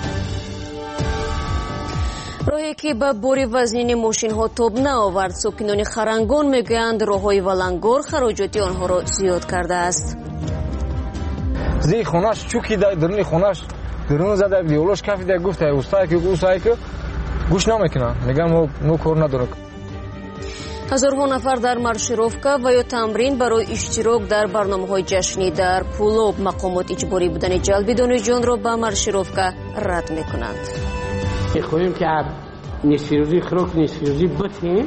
راهی که به باری وزنین ماشین ها تاب نآورد، ساکنان خرنگان میگویند راههای ولنگار خراجات آنها را زیاد کرده است. زی خونش چوکی درون خونش درون زده دیولوش کافی گفته استاد که گوشای که گوش نمیکنه، میگم نو کار نداره. هزارها نفر در مارشیروفکا و یا تمرین برای اشتراک در برنامه‌های جشنی در پولوب مقامات اجباری بودن جلب دانشجویان را به مارشیروفکا رد میکنند. میخواهیم که نصف روزی خروک نصف روزی بتیم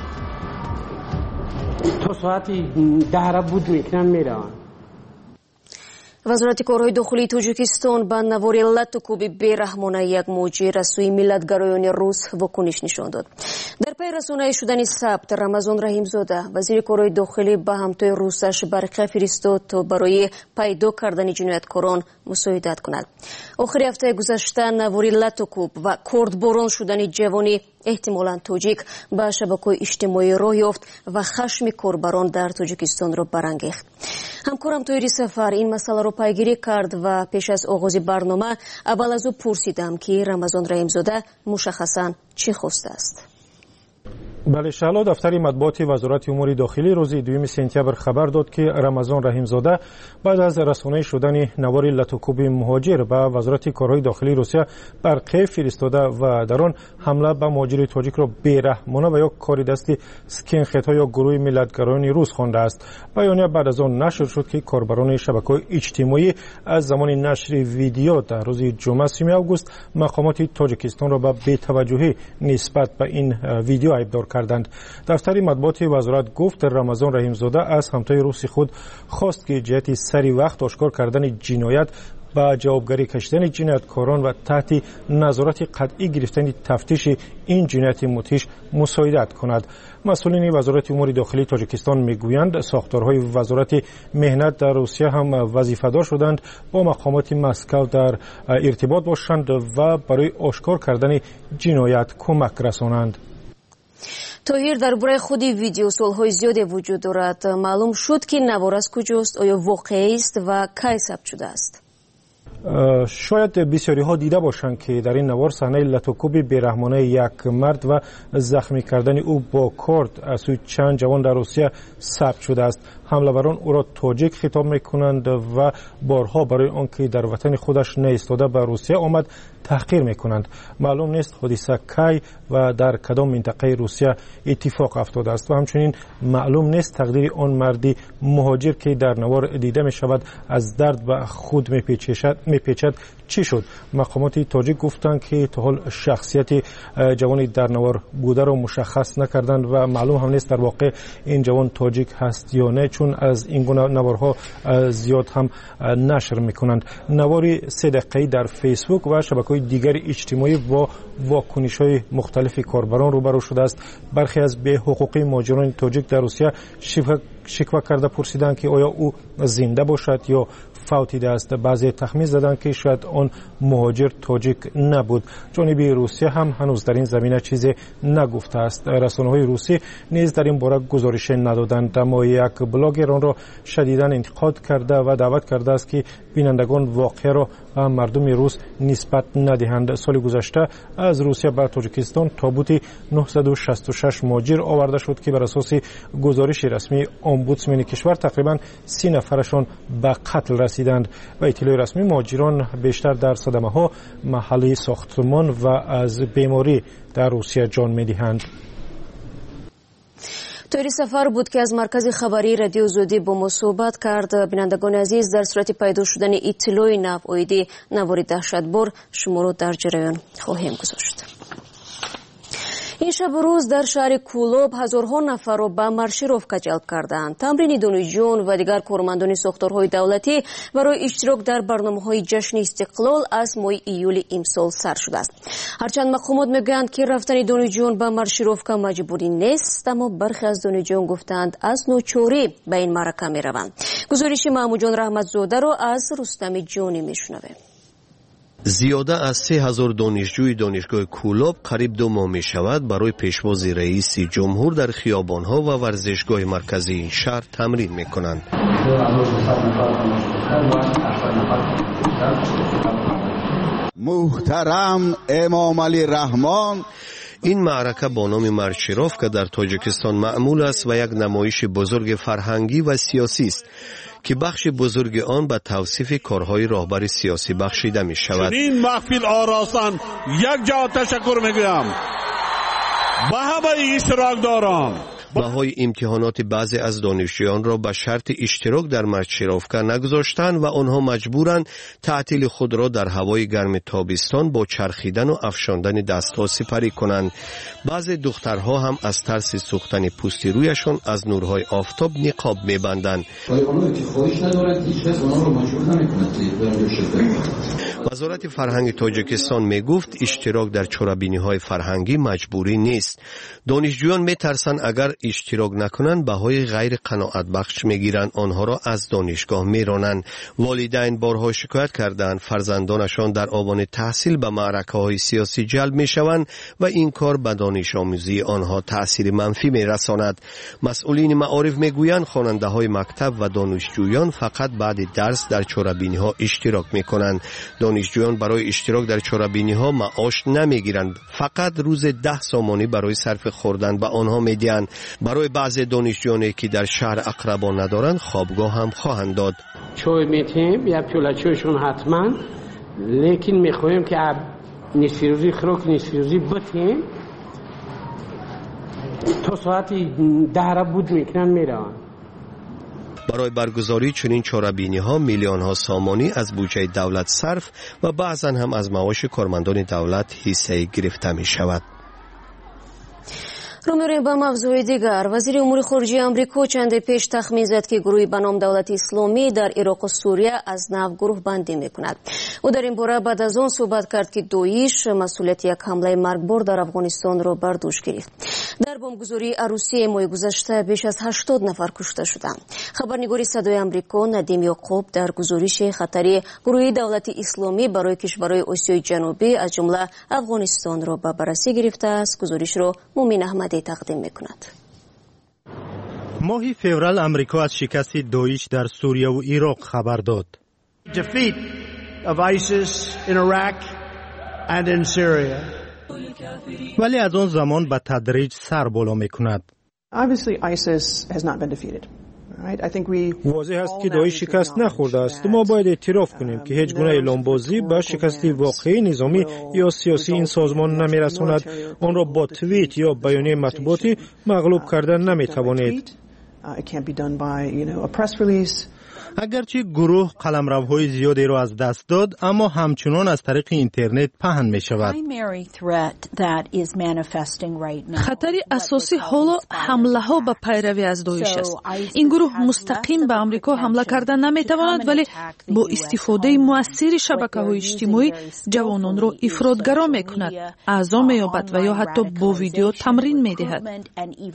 تا ساعت ده را بود میکنن میروند. وزارت کارهای داخلی تاجیکستان به نوار لطوکوبی بیرحمانه یک موجی را سوی ملتگرایان روس واکنش نشان داد. در پی رسانه شدن ثبت، رمضان رحیمزاده وزیر کارهای داخلی به همتای روسش برقی فرستاد تا برای پیدا کردن جنایتکاران مساعدت کند. آخر هفته گذشته نوار لطوکوب و کردباران شدن جوانی احتمالاً تاجیک به شبکه‌های اجتماعی راه یافت و خشم کاربران در تاجیکستان را برانگیخت. همکارم تویری سفر این مسئله را پیگیری کرد و پیش از آغاز برنامه اول از او پرسیدم که رمضان رحیمزاده مشخصاً چی خواسته است. بله شالا دفتر مطبوعات وزارت امور داخلی روز دوم سپتامبر خبر داد که رمضان رحیمزاده بعد از رسانه شدن نوار لطوکوب مهاجر به وزارت کارهای داخلی روسیه برقی فرستاده و در آن حمله به مهاجر تاجیک را بیرحمانه و یا کاری دستی اسکینخدها یا گروه ملتگرایان روس خوانده است. بیانیه بعد از آن نشر شد که کاربران شبکه‌های اجتماعی از زمان نشر ویدیو در روز جمعه سوم آگوست مقامات تاجیکستان را به بی‌توجهی نسبت به این ویدیو ایبدار کردند. دفتر مطبوعات وزارت گفت رمضان رحیمزاده از همتای روسی خود خواست که جهت سری وقت آشکار کردن جنایت با جوابگری کشیدن جنایتکاران و تحت نظارت قطعی گرفتن تفتیش این جنایت مدهش مساعدت کند. مسئولین وزارت امور داخلی تاجیکستان میگویند ساختارهای وزارت مهنت در روسیه هم وظیفه‌دار شدند با مقامات مسکو در ارتباط باشند و برای آشکار کردن جنایت کمک رسانند. طاهر درباره خود ویدیو سالهای زیادی وجود دارد. معلوم شد که نوار از کجاست؟ آیا واقعی است و کی ثبت شده است؟ شاید بسیاری ها دیده باشند که در این نوار صحنه لطوکوب بیرحمانه یک مرد و زخمی کردن او با کورد از سوی چند جوان در روسیه ثبت شده است. حمله‌وران او را تاجیک خطاب میکنند و بارها برای آنکه در وطن خودش نایستاده به روسیه آمد تحقیر میکنند. معلوم نیست حادثه کی و در کدام منطقه روسیه اتفاق افتاده است و همچنین معلوم نیست تقدیر آن مردی مهاجر که در نوار دیده می شود از درد به خود میپیچد چی شد. مقامات تاجیک گفتند که تا حال شخصیت جوانی در نوار بوده را مشخص نکردند و معلوم هم نیست در واقع این جوان تاجیک هست یا نه، چون از این گونه نوارها زیاد هم نشر میکنند. نواری سه دقیقه‌ای در فیسبوک و شبکه‌های دیگر اجتماعی با واکنش‌های مختلف کاربران روبرو شده است. برخی از به حقوقی مهاجران تاجیک در روسیه شکوه کرده پرسیدند که آیا او زنده باشد یا فوت دیده است. بعضی تخمین زدند که شاید آن مهاجر تاجیک نبود. جانب روسیه هم هنوز در این زمینه چیزی نگفته است. رسانه‌های روسی نیز در این باره گزارش ندادند، اما یک بلاگر آن را شدیداً انتقاد کرده و دعوت کرده است که بینندگان واقعه را به مردم روس نسبت ندهند. سال گذشته از روسیه به تاجیکستان تابوت نهصد و شصت و شش مهاجر آورده شد که بر اساس گزارش رسمی امبودسمن کشور تقریباً سی نفرشان به قتل رسیدند. و اطلاع رسمی مهاجران بیشتر در صدمه‌ها محلی ساختمان و از بیماری در روسیه جان می‌دهند. طوری سفر بود که از مرکز خبری رادیو زودی با ما صحبت کرد. بینندگان عزیز، در صورت پیدا شدن اطلاع نو اویدی نواری دهشتبار شما را در جریان خواهیم گذاشت. این شب روز در شهر کولوب هزارها نفر را به مارشیروفکا جلب کردند. تمرین دانشجویان و دیگر کارمندان ساختارهای دولتی برای اشتراک در برنامه‌های جشن استقلال از ماه ایول امسال سر شده است. هرچند مقامات میگویند که رفتن دانشجویان به مارشیروفکا مجبوری نیست، اما برخی از دانشجویان گفتند از ناچاری به این معرکه میروند. گزارش محمود رحمتزاده را از رستم جانی میشنویم. زیاده از سه هزار دانشجوی دانشگاه کولوب قریب دو ماه می شود برای پیشواز رئیس جمهور در خیابانها و ورزشگاه مرکزی این شهر تمرین می کنند. محترم امام علی رحمان. این معرکه با نام مارشیروف که در تاجیکستان معمول است و یک نمایش بزرگ فرهنگی و سیاسی است که بخش بزرگ آن به توصیف کارهای راهبر سیاسی بخشیده می شود. این محفل آراستن یک جا تشکر می گویم به همه اشتراکداران. بهای امتحانات بعضی از دانشجویان را به شرط اشتراک در مارشیروفکا نگذاشتند و آنها مجبورند تعطیل خود را در هوای گرم تابستان با چرخیدن و افشاندن دستها سپری کنند. بعضی دخترها هم از ترس سوختن پوست رویشان از نورهای آفتاب نقاب می‌بندند. وزارت فرهنگ تاجیکستان میگفت اشتراک در چرابینی‌های فرهنگی مجبوری نیست. دانشجویان میترسند اگر اشتراک نکنند بهای غیر قناعت بخش میگیرند، آنها را از دانشگاه میرانند. والدین بارها شکایت کردند فرزندانشان در آوان تحصیل به معرکه‌های سیاسی جلب میشوند و این کار به دانش آموزی آنها تأثیر منفی میرساند. مسئولین معارف میگویند خواننده‌های مکتب و دانشجویان فقط بعد درس در چرابینی‌ها اشتراک میکنند. دانشجویان برای اشتراک در چرابینی‌ها معاش نمیگیرند، فقط روز ده سامانی برای صرف خوردن به آنها میدهند. برای بعضی دانشجویانی که در شهر اقربا ندارند خوابگاه هم خواهند داد. چای میتیم یا پیاله چایشون حتما، لیکن میخوایم که نصف روزی خوراک نصف روزی بتیم تا ساعت ده را بود میکنن میرن. برای برگزاری چنین چرابینی ها میلیون ها سامانی از بودجه دولت صرف و بعضا هم از معاش کارمندان دولت حصه گرفته می شود. رو میریم به موضوع دیگر. وزیر امور خارجه آمریکا چند پیش تخمین زد که گروهی به نام دولت اسلامی در عراق و سوریه از نو گروه بندی میکند. او در این باره بعد از آن صحبت کرد که داعش مسئولیت یک حمله مرگبار در افغانستان را بر دوش گرفت. در بمبگذاری عروسی ماه گذشته بیش از هشتاد نفر کشته شدند. خبرنگار صدای آمریکا ندیم یعقوب در گزارش خطری گروه دولت اسلامی برای کشورهای آسیای جنوبی از جمله افغانستان را به بررسی گرفته است. گزارش را مومن احمدی تقدیم میکند. ماه فوریه آمریکا از شکست داعش در سوریه و عراق خبر داد. of ISIS in Iraq and in Syria. ولی از آن زمان به تدریج سر بالا می‌کند. Obviously ISIS has not been defeated. واضح است که داعش شکست نخورده است. ما باید اعتراف کنیم که هیچ گونه اعلامبازی به شکست واقعی نظامی یا سیاسی این سازمان نمی‌رساند. آن را با توییت یا بیانیه مطبوعاتی مغلوب کردن نمی‌توانید. اگرچه گروه قلمروهای زیادی را از دست داد، اما همچنان از طریق اینترنت پهن می شود. خطر اساسی حالا حمله ها به پیروی از داعش است. این گروه مستقیم به آمریکا حمله کردن نمی تواند، ولی با استفاده مؤثر شبکه‌های اجتماعی جوانان را افراطگرا می کند، اعضا می یابد و یا حتی با ویدیو تمرین می دهد.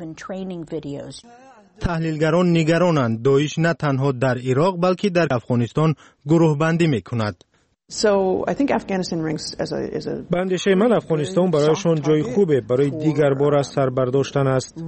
تحلیلگران نگرانند داعش نه تنها در عراق بلکه در افغانستان گروه بندی می کند. به اندیشه من افغانستان برایشان جای خوبه برای دیگر بار از سر برداشتن است.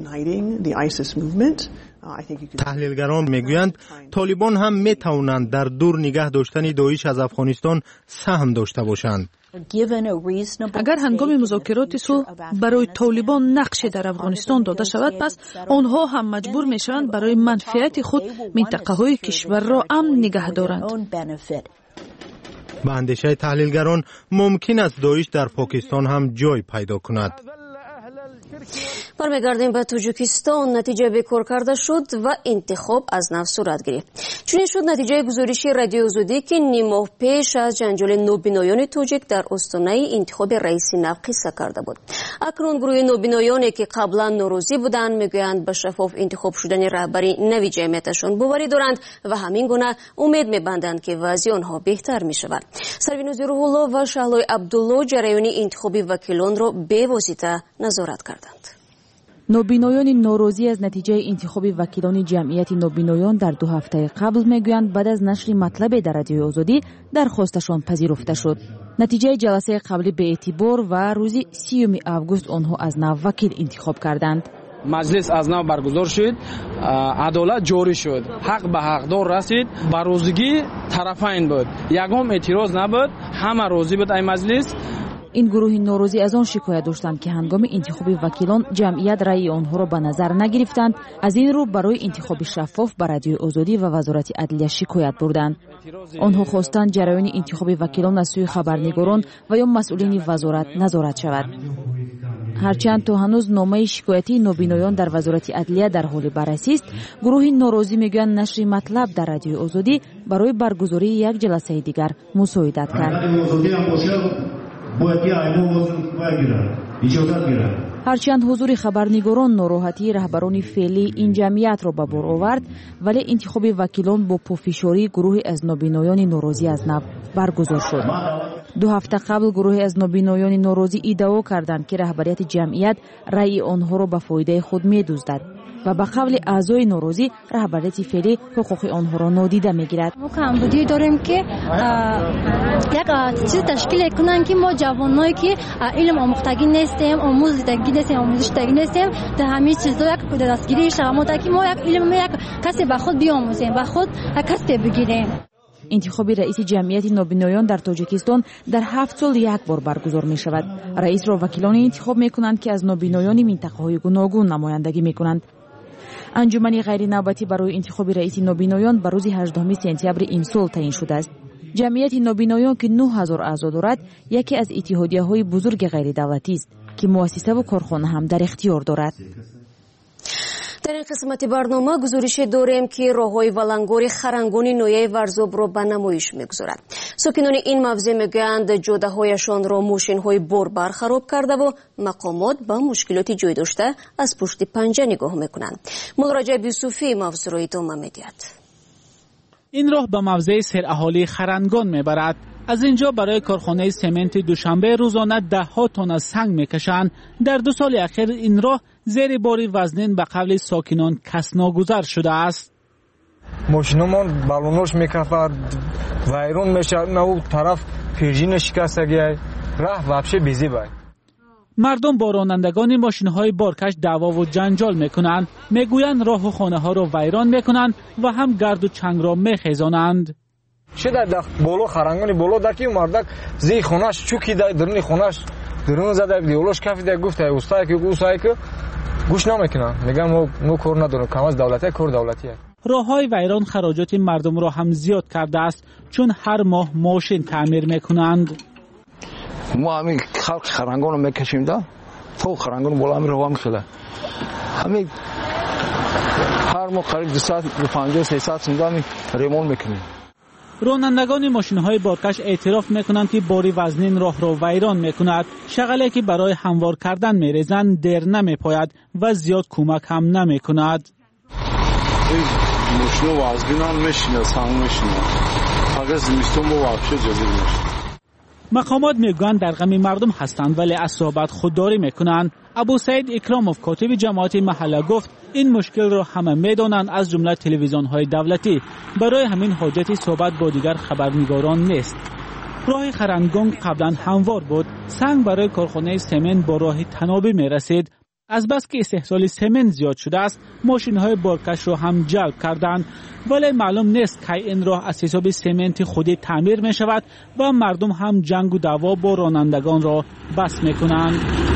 تحلیلگران میگویند طالبان هم می توانند در دور نگه داشتن داعش از افغانستان سهم داشته باشند. اگر هنگام مذاکرات صلح برای طالبان نقشی در افغانستان داده شود، پس آنها هم مجبور می شوند برای منفعت خود منطقه های کشور را امن نگه دارند. به اندیشه تحلیلگران ممکن است داعش در پاکستان هم جای پیدا کند. برمیگردیم به تاجیکستان. نتیجه بیکار کرده شد و انتخاب از نو صورت گرفت. چنین شد نتیجه گزارش رادیو آزادی که نیم ماه پیش از جنجال نوبینایان تاجیک در آستانه انتخاب رئیس نو قصه کرده بود. اکنون گروه نوبینایانی که قبلا ناراضی بودند میگویند به شفاف انتخاب شدن رهبری نوی جمعیتشان باوری دارند و همین گونه امید میبندند که وضع آنها بهتر میشود. سروینوز روح الله و شهلای عبدالله جریان انتخاب وکیلان را به واسطه نظارت کردند. نوبینایان ناراضی از نتیجه انتخاب وکیلان جمعیت نوبینایان در دو هفته قبل میگویند بعد از نشر مطلب در رادیو آزادی درخواستشان پذیرفته شد. نتیجه جلسه قبلی به اعتبار و روز سیوم آگوست آنها از نو وکیل انتخاب کردند. مجلس از نو برگزار شد، عدالت جاری شد، حق به حقدار رسید، بروزگی طرفین بود، یگام اعتراض نبود، همه راضی بود این مجلس. این گروه ناراضی از آن شکایت داشتند که هنگام انتخاب وکیلان جمعیت رأی آنها را به نظر نگرفتند. از این رو برای انتخاب شفاف به رادیو آزادی و وزارت عدلیه شکایت بردند. آنها خواستند جریان انتخاب وکیلان از سوی خبرنگاران و یا مسئولین وزارت نظارت شود. هرچند تا هنوز نامه شکایتی نوبینایان در وزارت عدلیه در حال بررسی است، گروه ناراضی میگویند نشر مطلب در رادیو آزادی برای برگزاری یک جلسه دیگر مساعدت کرد. هرچند حضور خبرنگاران ناراحتی رهبران فعلی این جمعیت را به بار آورد، ولی انتخاب وکیلان با پافشاری گروه از نوبینایان ناراضی از نو برگزار شد. دو هفته قبل گروه از نوبینایان ناراضی ادعا کردند که رهبریت جمعیت رأی آنها را به فایده خود می‌دزدد و به قول اعضای ناراضی رهبریت فعلی حقوق آنها را نادیده می‌گیرد. ما کمبودی داریم که یک چیز تشکیل کنن که ما جوانایی که علم آموختگی نیستیم، آموزشگی نیستیم، آموزشگی نیستیم، در همین چیزا یک دستگیری شما تا که ما یک علم یک کسی به خود بیاموزیم و خود کسب بگیریم. انتخاب رئیس جمعیت نوبینایان در تاجیکستان در هفت سال یک بار برگزار می شود. رئیس را وکیلان انتخاب می کنند که از نوبینایان منطقه های گوناگون نمایندگی می کنند. انجمن غیر نوبتی برای انتخاب رئیس نوبینایان بر روز هجدهم سپتامبر این سال تعیین شده است. جمعیت نوبینایان که نه هزار اعضا دارد، یکی از اتحادیه های بزرگ غیر دولتی است که مؤسسه و کارخانه هم در اختیار دارد. در این قسمت برنامه گزارش داریم که راههای ولنگار خرنگان نویه ورزاب را به نمایش میگذارد. ساکنان این موضع میگویند جاده هایشان را ماشین های باربر خراب کرده و مقامات با مشکلاتی جای داشته از پشت پنجه نگاه میکنند. مولا رجب یوسفی موضوع را ادامه میدهد. این راه به موضع سر اهالی خرنگان میبرد. از اینجا برای کارخانه سمنت دوشنبه روزانه ده ها تن سنگ میکشند. در دو سال اخیر این راه زیر بار وزنین به قول ساکنان کس ناگذر شده است. ماشینمان بالوناش میکفد، ویرون میشه، نه طرف پرژین شکستگی راه وابشه بیزی بای. مردم با رانندگان ماشین‌های بارکش دعوا و جنجال میکنند. میگویند راه و خانه ها را ویران میکنند و هم گرد و چنگ را میخیزانند. چه در بالا خرنگانی بالا در کی مردک زی خونش چوکی در درون خونش درون زده دیولش کافی در گفته استاد که گوسای که گوش نمیکنه. میگم ما ما کار نداریم، کم از دولتی کار دولتیه. راههای ویران خراجات مردم را هم زیاد کرده است چون هر ماه ماشین تعمیر میکنند. ما همین خلق خرنگان رو میکشیم دا تو خرنگان بالا همین روام شده همین هر ما قریب دویست و پنجاه سیصد سندانی ریمون میکنیم. رانندگان ماشین‌های بارکش اعتراف میکنند که باری وزنین راه را ویران میکند. شغله که برای هموار کردن میریزند در نمیپاید و زیاد کمک هم نمیکند. این ماشین وزنین هم میشینه سنگ میشینه اگر زمستون با وحشه جزیر میشه. مقامات میگویند در غم مردم هستند ولی از صحبت خودداری میکنند. ابو سعید اکراموف کاتب جماعت محله گفت این مشکل را همه میدانند از جمله تلویزیون‌های دولتی. برای همین حاجتی صحبت با دیگر خبرنگاران نیست. راه خرنگان قبلا هموار بود. سنگ برای کارخانه سمنت با راه تنابی میرسید. از بس که استحصال سمنت زیاد شده است ماشین‌های بارکش را هم جلب کردند ولی معلوم نیست که این راه از حساب سمنت خودی تعمیر می شود و مردم هم جنگ و دعوا با رانندگان را بس می کنند.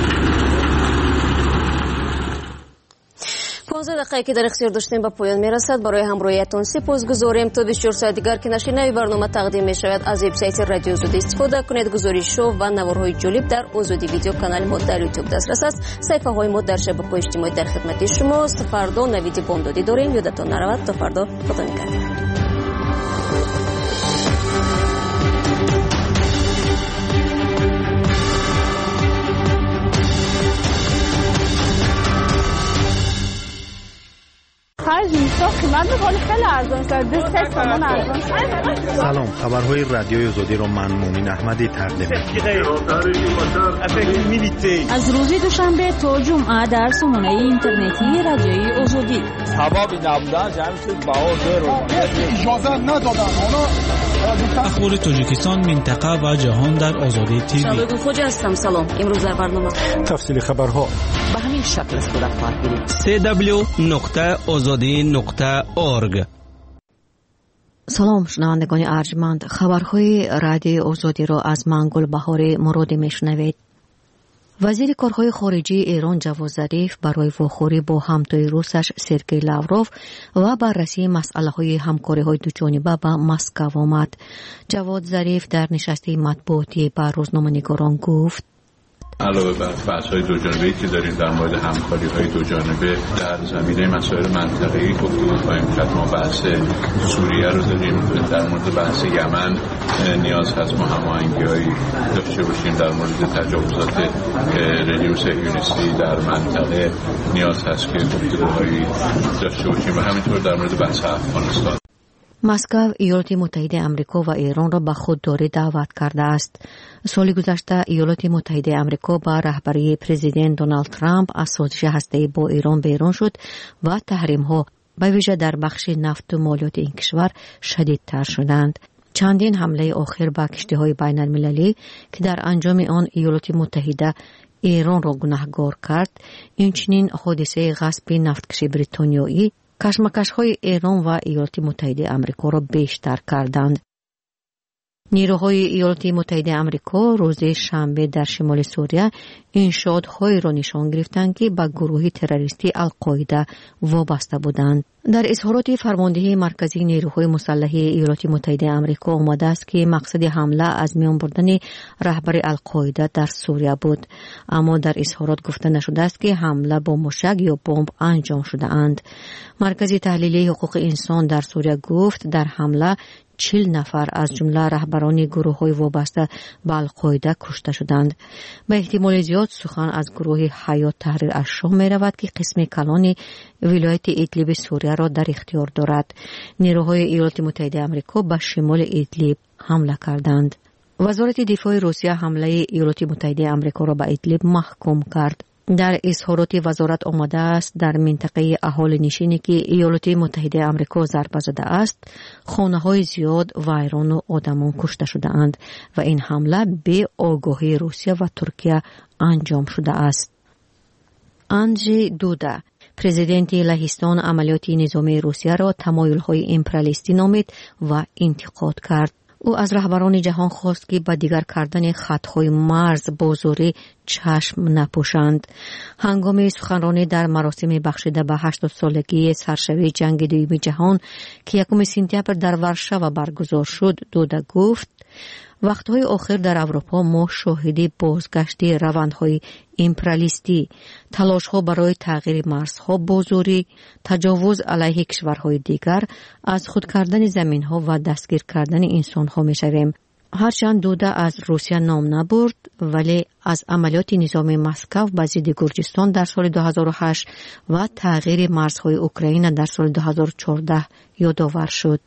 پانزده دقیقه که در اختیار داشتیم به پایان میرسد. برای همراهیتون سپاسگزاریم. تا بیست و چهار ساعت دیگر که نشر نوی برنامه تقدیم می شود از وبسایت رادیو آزادی استفاده کنید. گزارش شو و نوارهای جالب در آزادی ویدیو کانال ما در یوتیوب دسترس است. صفحه های ما در شبکه‌های اجتماعی در خدمت شماست. فردا نوید بامدادی داریم. یادتون نرود تا فردا. خدا نگهدار. سلام، خبرهای رادیوی آزادی را من مومن احمدی تقدیم می‌کنم. از روز دوشنبه تا جمعه در سامانه اینترنتی رادیوی آزادی. سبب نبودن جمعیت بهادر رو اجازه ندادن. اخبار تاجیکستان، منطقه و جهان در آزادی تیوی. شبگو خوج هستم. سلام. امروز در برنامه تفصیل خبرها به همین شکل صورت خواهد گرفت. سی دبلیو نقطه آزادی نقطه اورگ. سلام شنوندگان ارجمند، خبرهای رادیوی آزادی را از من گلبهار مرادی میشنوید. وزیر کارهای خارجی ایران جواد ظریف برای واخوری با همتای روسش سرگئی لاوروف و بررسی مسئله‌های همکاری‌های دوجانبه به مسکو آمد. جواد ظریف در نشست مطبوعاتی با روزنامه‌نگاران گفت علاوه بر بحث‌های دوجانبه‌ای که داریم در مورد همکاری‌های دوجانبه در زمینه مسائل منطقه‌ای گفتگو خواهیم کرد. ما بحث سوریه رو داریم، در مورد بحث یمن نیاز هست ما هماهنگی‌هایی داشته باشیم، در مورد تجاوزات رژیم صهیونیستی در منطقه نیاز هست که گفتگوهایی داشته باشیم و همینطور در مورد بحث افغانستان. مسکو ایالات متحده آمریکا و ایران را به خودداری دعوت کرده است. سال گذشته ایالات متحده آمریکا با رهبری پرزیدنت دونالد ترامپ از سازش هسته‌ای با ایران بیرون شد و تحریم‌ها به ویژه در بخش نفت و مالیات این کشور شدیدتر شدند. چندین حمله آخر به کشتی‌های بین‌المللی که در انجام آن ایالات متحده ایران را گناهکار کرد، اینچنین حادثه غصب نفتکش بریتانیایی کشمکش‌های ایران و ایالات متحده آمریکا را بیشتر کردند. نیروهای ایالات متحده آمریکا روز شنبه در شمال سوریه انشاءات‌هایی را نشان گرفتند که به گروه تروریستی القاعده وابسته بودند. در اظهارات فرمانده مرکزی نیروهای مسلح ایالات متحده آمریکا آمده است که مقصد حمله از میان بردن رهبر القاعده در سوریه بود، اما در اظهارات گفته نشده است که حمله با موشک یا بمب انجام شده اند. مرکزی تحلیلی حقوق انسان در سوریه گفت در حمله چهل نفر از جمله رهبران گروه‌های وابسته به القاعده کشته شدند. به احتمال زیاد سخن از گروه حیات تحریر الشام می رود که قسم کلان ولایت ادلیب سوریه را در اختیار دارد. نیروهای ایالات متحده آمریکا به شمال ادلیب حمله کردند. وزارت دفاع روسیه حمله ایالات متحده آمریکا را به ادلیب محکوم کرد. در اظهارات وزارت آمده است در منطقه اهالی نشینی که ایالات متحده آمریکا ضربه زده است، خانه‌های زیاد ویران و آدمان کشته شده اند و این حمله به آگاهی روسیه و ترکیه انجام شده است. اندژی دودا پرزیدنت لهستان عملیات نظامی روسیه را تمایل‌های امپریالیستی نامید و انتقاد کرد. او از رهبران جهان خواست که به دیگر کردن خطهای مرز بازاری چشم نپوشند. هنگام سخنرانی در مراسم بخشیده به هشتاد سالگی سرشوی جنگ دوم جهان که یکم سپتامبر در ورشو برگزار شد، دودا گفت وقتهای آخر در اروپا ما شاهد بازگشت روندهای امپریالیستی، تلاش‌ها برای تغییر مرزها بازاری، تجاوز علیه کشورهای دیگر، از خود کردن زمین‌ها و دستگیر کردن انسان‌ها می‌شویم. هرچند دودا از روسیه نام نبرد، ولی از عملیات نظامی مسکو به ضد گرجستان در سال دو هزار و هشت و تغییر مرزهای اوکراین در سال دو هزار و چهارده یادآور شد.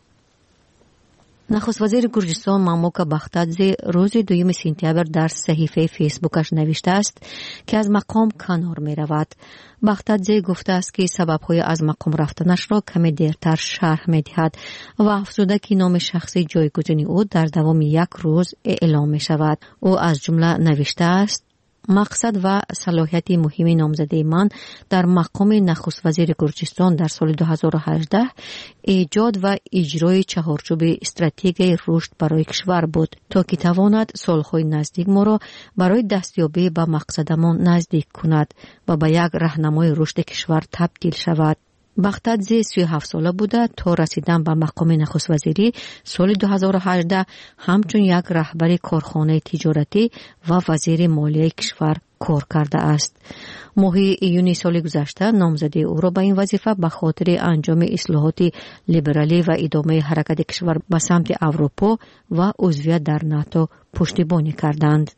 نخست وزیر گرجستان ماموک بختادزی روز دوم سپتامبر در صحیفه فیسبوکش نوشته است که از مقام کنار می رود. بختادزی گفته است که سببهای از مقام رفتنش را کمی دیرتر شرح می دهد و افزوده که نام شخصی جایگزین او در دوام یک روز اعلام می شود. او از جمله نوشته است مقصد و صلاحیت مهم نامزده من در مقام نخست وزیر گرجستان در سال دو هزار و هجده ایجاد و اجرای چهارچوب استراتژی رشد برای کشور بود تا که تواند سالهای نزدیک ما را برای دستیابی به مقصدمان نزدیک کند و به یک راهنمای رشد کشور تبدیل شود. بختادزی سی و هفت ساله بوده تا رسیدن به مقام نخست وزیری سال دو هزار و هجده همچون یک رهبر کارخانه تجارتی و وزیر مالیه کشور کار کرده است. ماه ایونی سال گذشته نامزدی او را به این وظیفه به خاطر انجام اصلاحات لیبرالی و ادامه حرکت کشور به سمت اروپا و عضویت در ناتو پشتیبانی کردند.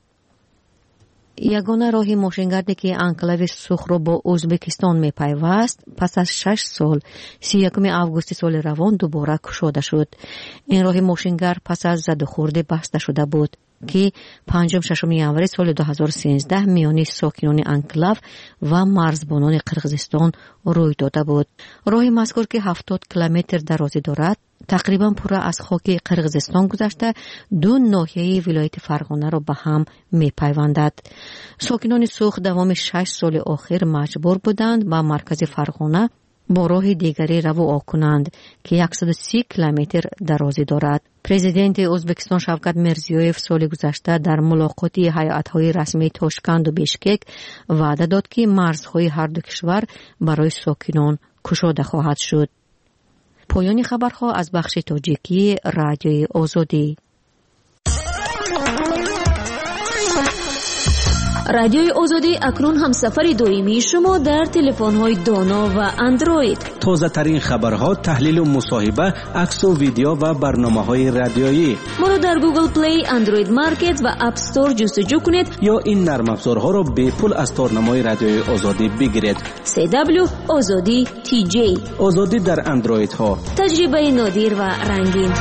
یگانه راه ماشینگردی که انکلاو سوخ را با ازبکستان می پیوست پس از شش سال سی و یکم آگوست سال روان دوباره گشوده شد. این راه ماشینگرد پس از زد و خورد بسته شده بود که پنجم ششم ژانویه سال دو هزار و سیزده میان ساکنان انکلاو و مرزبانان قرقیزستان روی داده بود. راه مذکور که هفتاد کیلومتر درازی دارد تقریبا پورا از خاک قرقیزستان گذشته دو ناحیه ولایت فرغانه را به هم می پیوندد. ساکنان سوخ دوام شش سال آخر مجبور بودند به مرکز فرغانه با راه دیگری رو آکنند که صد و سی کیلومتر درازی دارد. پرزیدنت ازبکستان شوکت میرزیویف سال گذشته در ملاقاتی هیئت‌های رسمی تاشکند و بیشکک وعده داد که مرزهای هر دو کشور برای ساکنان گشوده خواهد شد. پایان خبرها از بخش تاجیکی رادیوی آزادی. رادیوی آزادی اکنون هم سفر دائمی شما در تلفن‌های دانا و اندروید. تازه ترین خبرها، تحلیل و مصاحبه، عکس و ویدیو و برنامه‌های رادیویی. ما را در گوگل پلی، اندروید مارکت و اپ استور جستجو کنید یا این نرم افزارها را به پول از تارنمای رادیوی آزادی بگیرید. سی دبلیو آزادی تی جی. آزادی در اندروید ها. تجربه نادر و رنگین.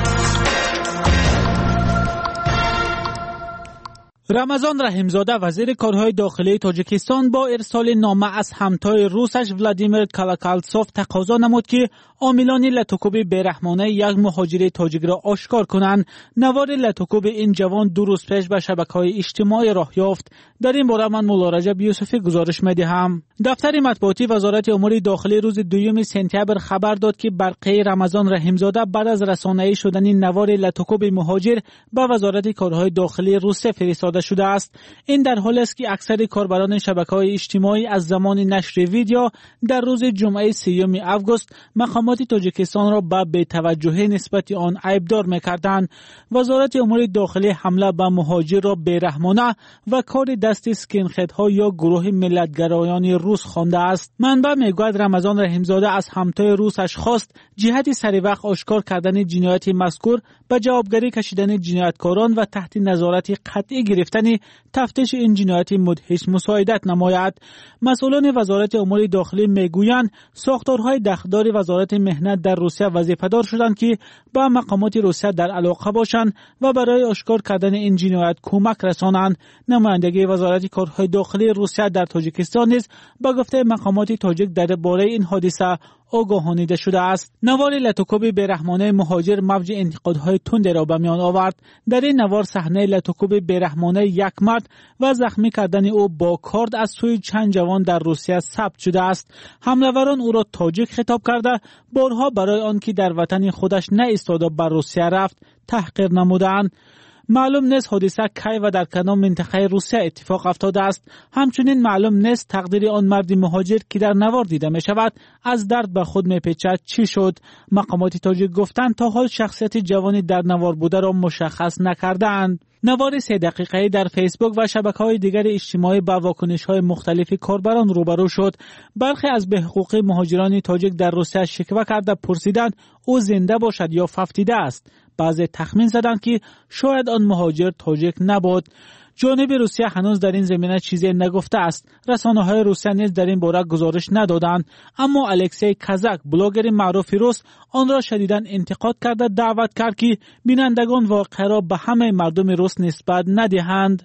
رمضان رحیمزاده وزیر کارهای داخلی تاجیکستان با ارسال نامه از همتای روسش ولادیمیر کالاکالتسوف تقاضا نمود که عاملان لطوکوب بیرحمانه یک مهاجر تاجیک را آشکار کنند. نوار لطوکوب این جوان دو روز پیش به شبکه‌های اجتماعی راه یافت. در این باره من مولا رجب یوسفی گزارش می‌دهم. دفتر مطبوعاتی وزارت امور داخلی روز دوم سپتامبر خبر داد که برقه رمضان رحیمزاده بعد از رسانه‌ای شدن نوار لطوکوب مهاجر به وزارت کارهای داخلی روسیه فرستاده شده است. این در حالی است که اکثر کاربران شبکه‌های اجتماعی از زمان نشر ویدیو در روز جمعه سیوم آگوست مقامات تاجیکستان را به بی‌توجهی نسبت آن عیبدار می‌کردند. وزارت امور داخلی حمله به مهاجر را بیرحمانه و کار دست اسکین‌هدها یا گروه ملت‌گرایان روس خوانده است. منبع میگوید رمضان رحیمزاده از همتای روسش خواست جهت سریع وقت آشکار کردن جنایت مذکور، به جوابگری کشیدن جنایتکاران و تحت نظارت قطعی گرفتن تفتیش این جنایت مدهش مساعدت نماید. مسئولان وزارت امور داخلی میگویند ساختارهای دخدار وزارت مهنت در روسیه وظیفه‌دار شدند که با مقامات روسیه در علاقه باشند و برای آشکار کردن این جنایت کمک رسانند. نمایندگی وزارت کارهای داخلی روسیه در تاجیکستان نیز با گفته مقامات تاجیک درباره این حادثه آگاهانیده شده است. نوار لتوکوب بیرحمانه مهاجر موج انتقادهای تند را به میان آورد. در این نوار صحنه لتوکوب بیرحمانه یک مرد و زخمی کردن او با کارد از سوی چند جوان در روسیه ثبت شده است. حمله‌وران او را تاجیک خطاب کرده بارها برای آنکه در وطن خودش نایستاده بر روسیه رفت تحقیر نمودند. معلوم نیست حادثه کی و در کدام منطقه روسیه اتفاق افتاده است. همچنین معلوم نیست تقدیر آن مرد مهاجر که در نوار دیده می شود از درد به خود می پیچد چی شد. مقامات تاجیک گفتند تا حال شخصیت جوانی در نوار بوده را مشخص نکردند. نوار سه دقیقه‌ای در فیسبوک و شبکه‌های دیگر اجتماعی با واکنش‌های مختلف کاربران روبرو شد. برخی از به حقوق مهاجران تاجیک در روسیه شکوه کرده پرسیدند او زنده باشد یا ففتیده است. بعضی تخمین زدند که شاید آن مهاجر تاجیک نبود. جانب روسیه هنوز در این زمینه چیزی نگفته است. رسانه‌های روسیه نیز در این باره گزارش ندادند. اما الکسی کازاک بلاگر معروف روس آن را شدیداً انتقاد کرده دعوت کرد که بینندگان واقعه را به همه مردم روس نسبت ندهند.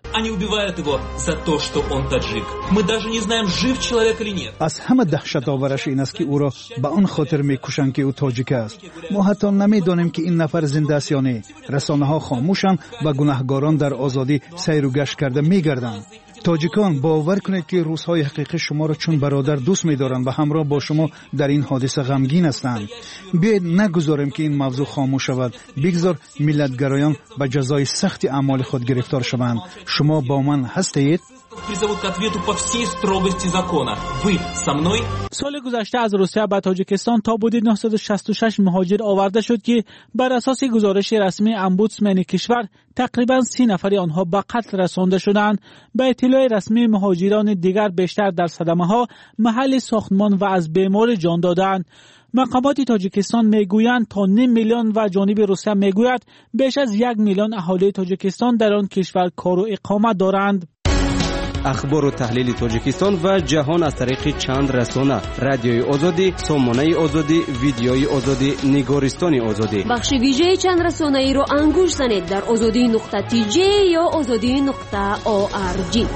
از همه دهشت آورش این است که او را به آن خاطر میکشند که او تاجیک است. ما حتی نمیدانیم که این نفر زنده است یا نه. رسانه‌ها خاموشند و گناهکاران در آزادی سیر و گشت کرده میگردند. تاجیکان باور کنید که روس‌های حقیقی شما را چون برادر دوست می‌دارند و همراه با شما در این حادثه غمگین هستند. بیاید نگذاریم که این موضوع خاموش شود. بگذار ملت‌گرایان به جزای سخت اعمال خود گرفتار شوند. شما با من هستید؟ سال گذشته از روسیه به تاجیکستان تا حدود نهصد و شصت و شش مهاجر آورده شد که بر اساس گزارش رسمی امبودسمن کشور تقریبا سی نفر آنها به قتل رسانده شدند. به اطلاع رسمی مهاجران دیگر بیشتر در صدمه‌ها محل ساختمان و از بیمار جان دادند. مقامات تاجیکستان میگویند تا نیم میلیون و جانب روسیه میگوید بیش از یک میلیون اهالی تاجیکستان در آن کشور کار و اقامت دارند. اخبار و تحلیل تاجیکستان و جهان از طریق چند رسانه: رادیوی آزادی، سامانه آزادی، ویدیوی آزادی، نگارستان آزادی. بخش ویژه چند رسانه ای را انگوش زنید در آزادی نقطه تی جی یا آزادی نقطه او آر جی.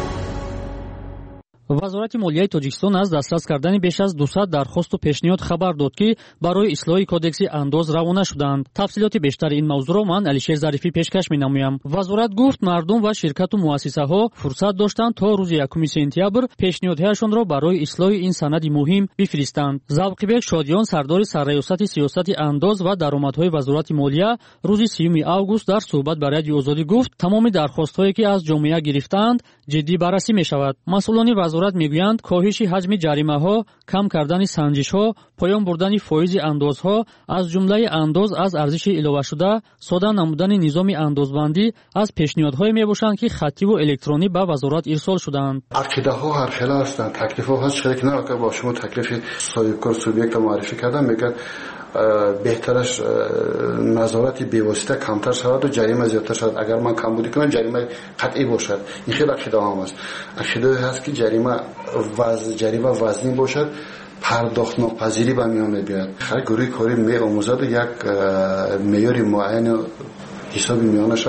وزارت مالیه تاجیکستان از دسترس کردن بیش از دویست درخواست و پیشنهاد خبر داد که برای اصلاح کودکس انداز روانه شدند. تفصیلات بیشتر این موضوع را من علیشیر ظریفی پیشکش می‌نمایم. وزارت گفت مردم و شرکت و مؤسسه‌ها فرصت داشتند تا روز یکم سپتامبر پیشنهادهایشان را برای اصلاح این سند مهم بفرستند. ذوقی‌بک شادیان سردار سرریاست سیاست انداز و درآمدهای وزارت مالیه روز سیوم آگوست در صحبت با رادیو آزادی گفت تمام درخواست‌هایی که از جامعه گرفتند جدی بررسی می‌شود. مسئولان وزارت میگویند کاهش حجم جریمه‌ها، کم کردن سنجش‌ها، پایان بردن فایز اندازها از جمله انداز از ارزش علاوه شده، ساده نمودن نظام اندازبندی از پیشنهادهای میباشند که خطی و الکترونی به وزارت ارسال شدند. عقیده‌ها هر خیلی هستند، تکلیف‌ها هست چیزی که نه که با شما تکلیف صاحب سوبیکت معرفی کردن میگن بهترش نظارت بی‌واسطه کمتر شود و جریمه زیادتر شود. اگر من کمبودی کنم جریمه قطعی باشد. این خیلی عقیده هم است. عقیده هست که جریمه وزن جریمه وزنی باشد، پرداخت ناپذیری به میان بیاد. خیلی گروه کاری می آموزد و یک معیار معین حساب میانش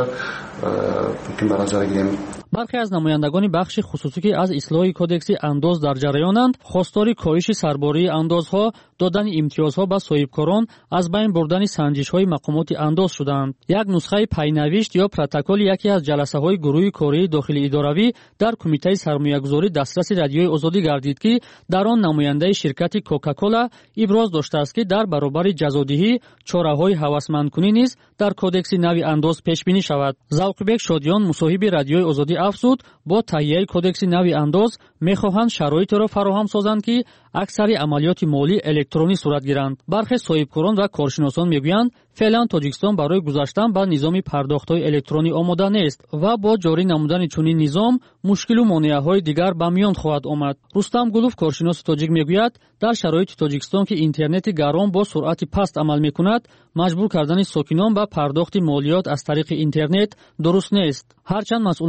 که برای نظر گیریم. برخی از نمایندگان بخش خصوصی که از اصلاح کودکس انداز در جریانند خواستار کاهش سرباری اندازها، دادن امتیازها به صاحبکاران، از بین بردن سنجش‌های مقامات انداز شدند. یک نسخه پینوشت یا پروتکل یکی از جلسه‌های گروه کاری داخلی اداروی در کمیته سرمایه‌گذاری دسترس رادیوی آزادی گردید که در آن نماینده شرکت کوکاکولا ابراز داشته است که در برابر جزادهی چاره‌های هوسمندکنی نیز در کودکس نوی انداز پیش بینی شود. ذوقی‌بک شادیان مصاحب رادیوی آزادی افزود با تهیه کودکس نوی انداز می‌خواهند شرایط را فراهم سازند که اکثر عملیات مالی الکترونی صورت گیرند. برخی صاحبکاران و کارشناسان میگویند فعلا تاجیکستان برای گذشتن به نظام پرداخت‌های الکترونی آماده نیست و با جاری نمودن چنین نظام مشکل و مانع‌های دیگر به میان خواهد آمد. رستم گلوف کارشناس تاجیک میگوید در شرایط تاجیکستان که اینترنت گران با سرعت پست عمل میکند مجبور کردن ساکنان به پرداخت مالیات از طریق اینترنت درست نیست. هرچند مسئولان بخش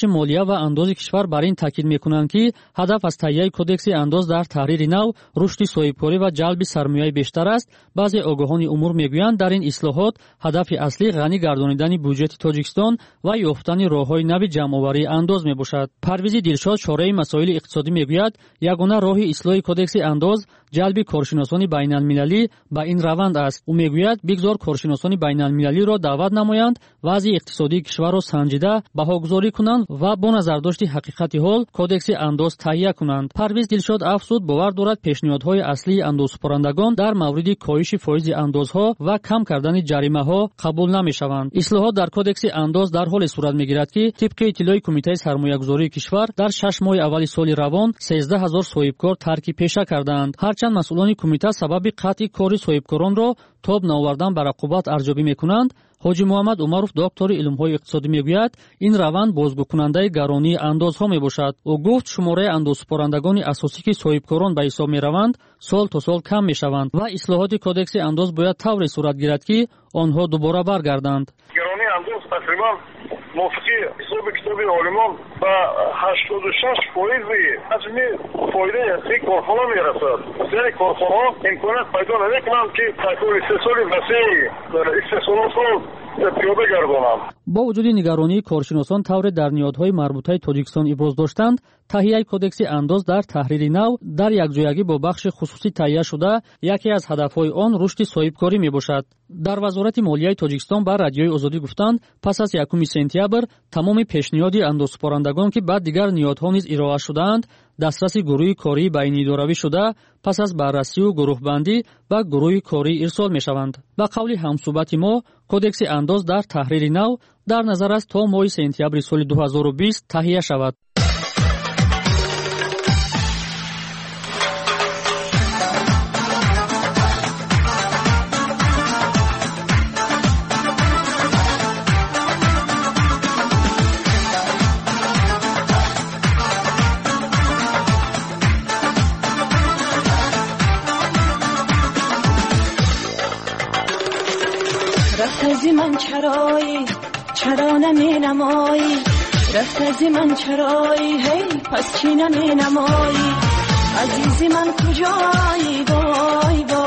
бахши молия ва андози кишвар бар ин таъкид мекунанд ки ҳадаф аз таҳияи кодекси андоз дар таҳрири нав рушди соҳибкорӣ ва ҷалби сармояи бештар аст. баъзе огоҳони умур мегӯянд дар ин ислоҳот ҳадафи аслӣ ғанӣ гардонидани бюҷети Тоҷикистон ва ёфтани роҳҳои нави ҷамъоварии андоз мебошад. Парвизи Дилшод, шораи масоили иқтисодӣ, мегӯяд ягона роҳи ислоҳи кодекси андоз ҷалби коршиносони байналмилалӣ ба ин раванд аст. ӯ мегӯяд бигзор коршиносони байналмилалиро даъват намоянд, вазъи иқтисодии кишварро санҷида баҳогузорӣ кунанд ва бо назардошти ҳақиқати ҳол кодекси андоз таҳия кунанд. Парвиз Дилшод афзуд, бовар дорад пешниҳодҳои аслии андозсупорандагон дар мавриди коҳиши фоизи андозҳо ва кам кардани ҷаримаҳо қабул намешаванд. Ислоҳот дар кодекси андоз дар ҳоле сурат мегирад ки тибқи иттилои кумитаи сармоягузории кишвар дар шаш моҳи аввали соли равон сенздаҳ ҳазор соҳибкор тарки пеша карданд. ҳарчанд масъулони кумита сабаби қатъи кори соҳибкоронро тоб наовардан ба рақобат арзёбӣ мекунанд, ҳоҷӣ Муҳаммад Умаров, доктори илмҳои иқтисодӣ, мегӯяд ин раванд бозгӯкунандаи гаронии андозҳо мебошад. ӯ гуфт шумораи андозсупорандагони асосӣ ки соҳибкорон ба ҳисоб мераванд сол то сол кам мешаванд ва ислоҳоти кодекси андоз бояд тавре сурат гирад ки онҳо дубора баргарданд. гаронии андоз тақрибан мувофиқи ҳисоби китоби олимон ба ҳаштоду шаш фоизи ҳаҷми фоидаи ҳақиқии корхона мерасад. бисёри корхонаҳо имконият пайдо намекунанд ки кайфори истеҳсоли васеъи истеҳсолотро пиёда гардонанд. бо вуҷуди нигаронии коршиносон тавре дар ниҳодҳои марбутаи Тоҷикистон иброз доштанд, таҳияи кодекси андоз дар таҳрири нав дар якҷоягӣ бо бахши хусусӣ таҳия шуда яке аз ҳадафҳои он рушди соҳибкорӣ мебошад. дар вазорати молияи Тоҷикистон ба радиои Озодӣ гуфтанд, пас аз якуми сентябр тамоми пешниҳоди андозсупорандагон ки ба дигар ниҳодҳо низ ироа шудаанд дастраси гурӯҳи кории байниидоравӣ шуда пас аз баррасию гурӯҳбандӣ ба гурӯҳи корӣ ирсол мешаванд. ба қавли ҳамсӯҳбати мо, кодекси андоз дар таҳрири нав дар назар аст то моҳи сентябри соли дуҳазору бист таҳия шавад. رفت من چرایی چرا نمی نمایی رفت از من چرایی هی پس چی نمی نمایی عزیزی من کجایی وای وای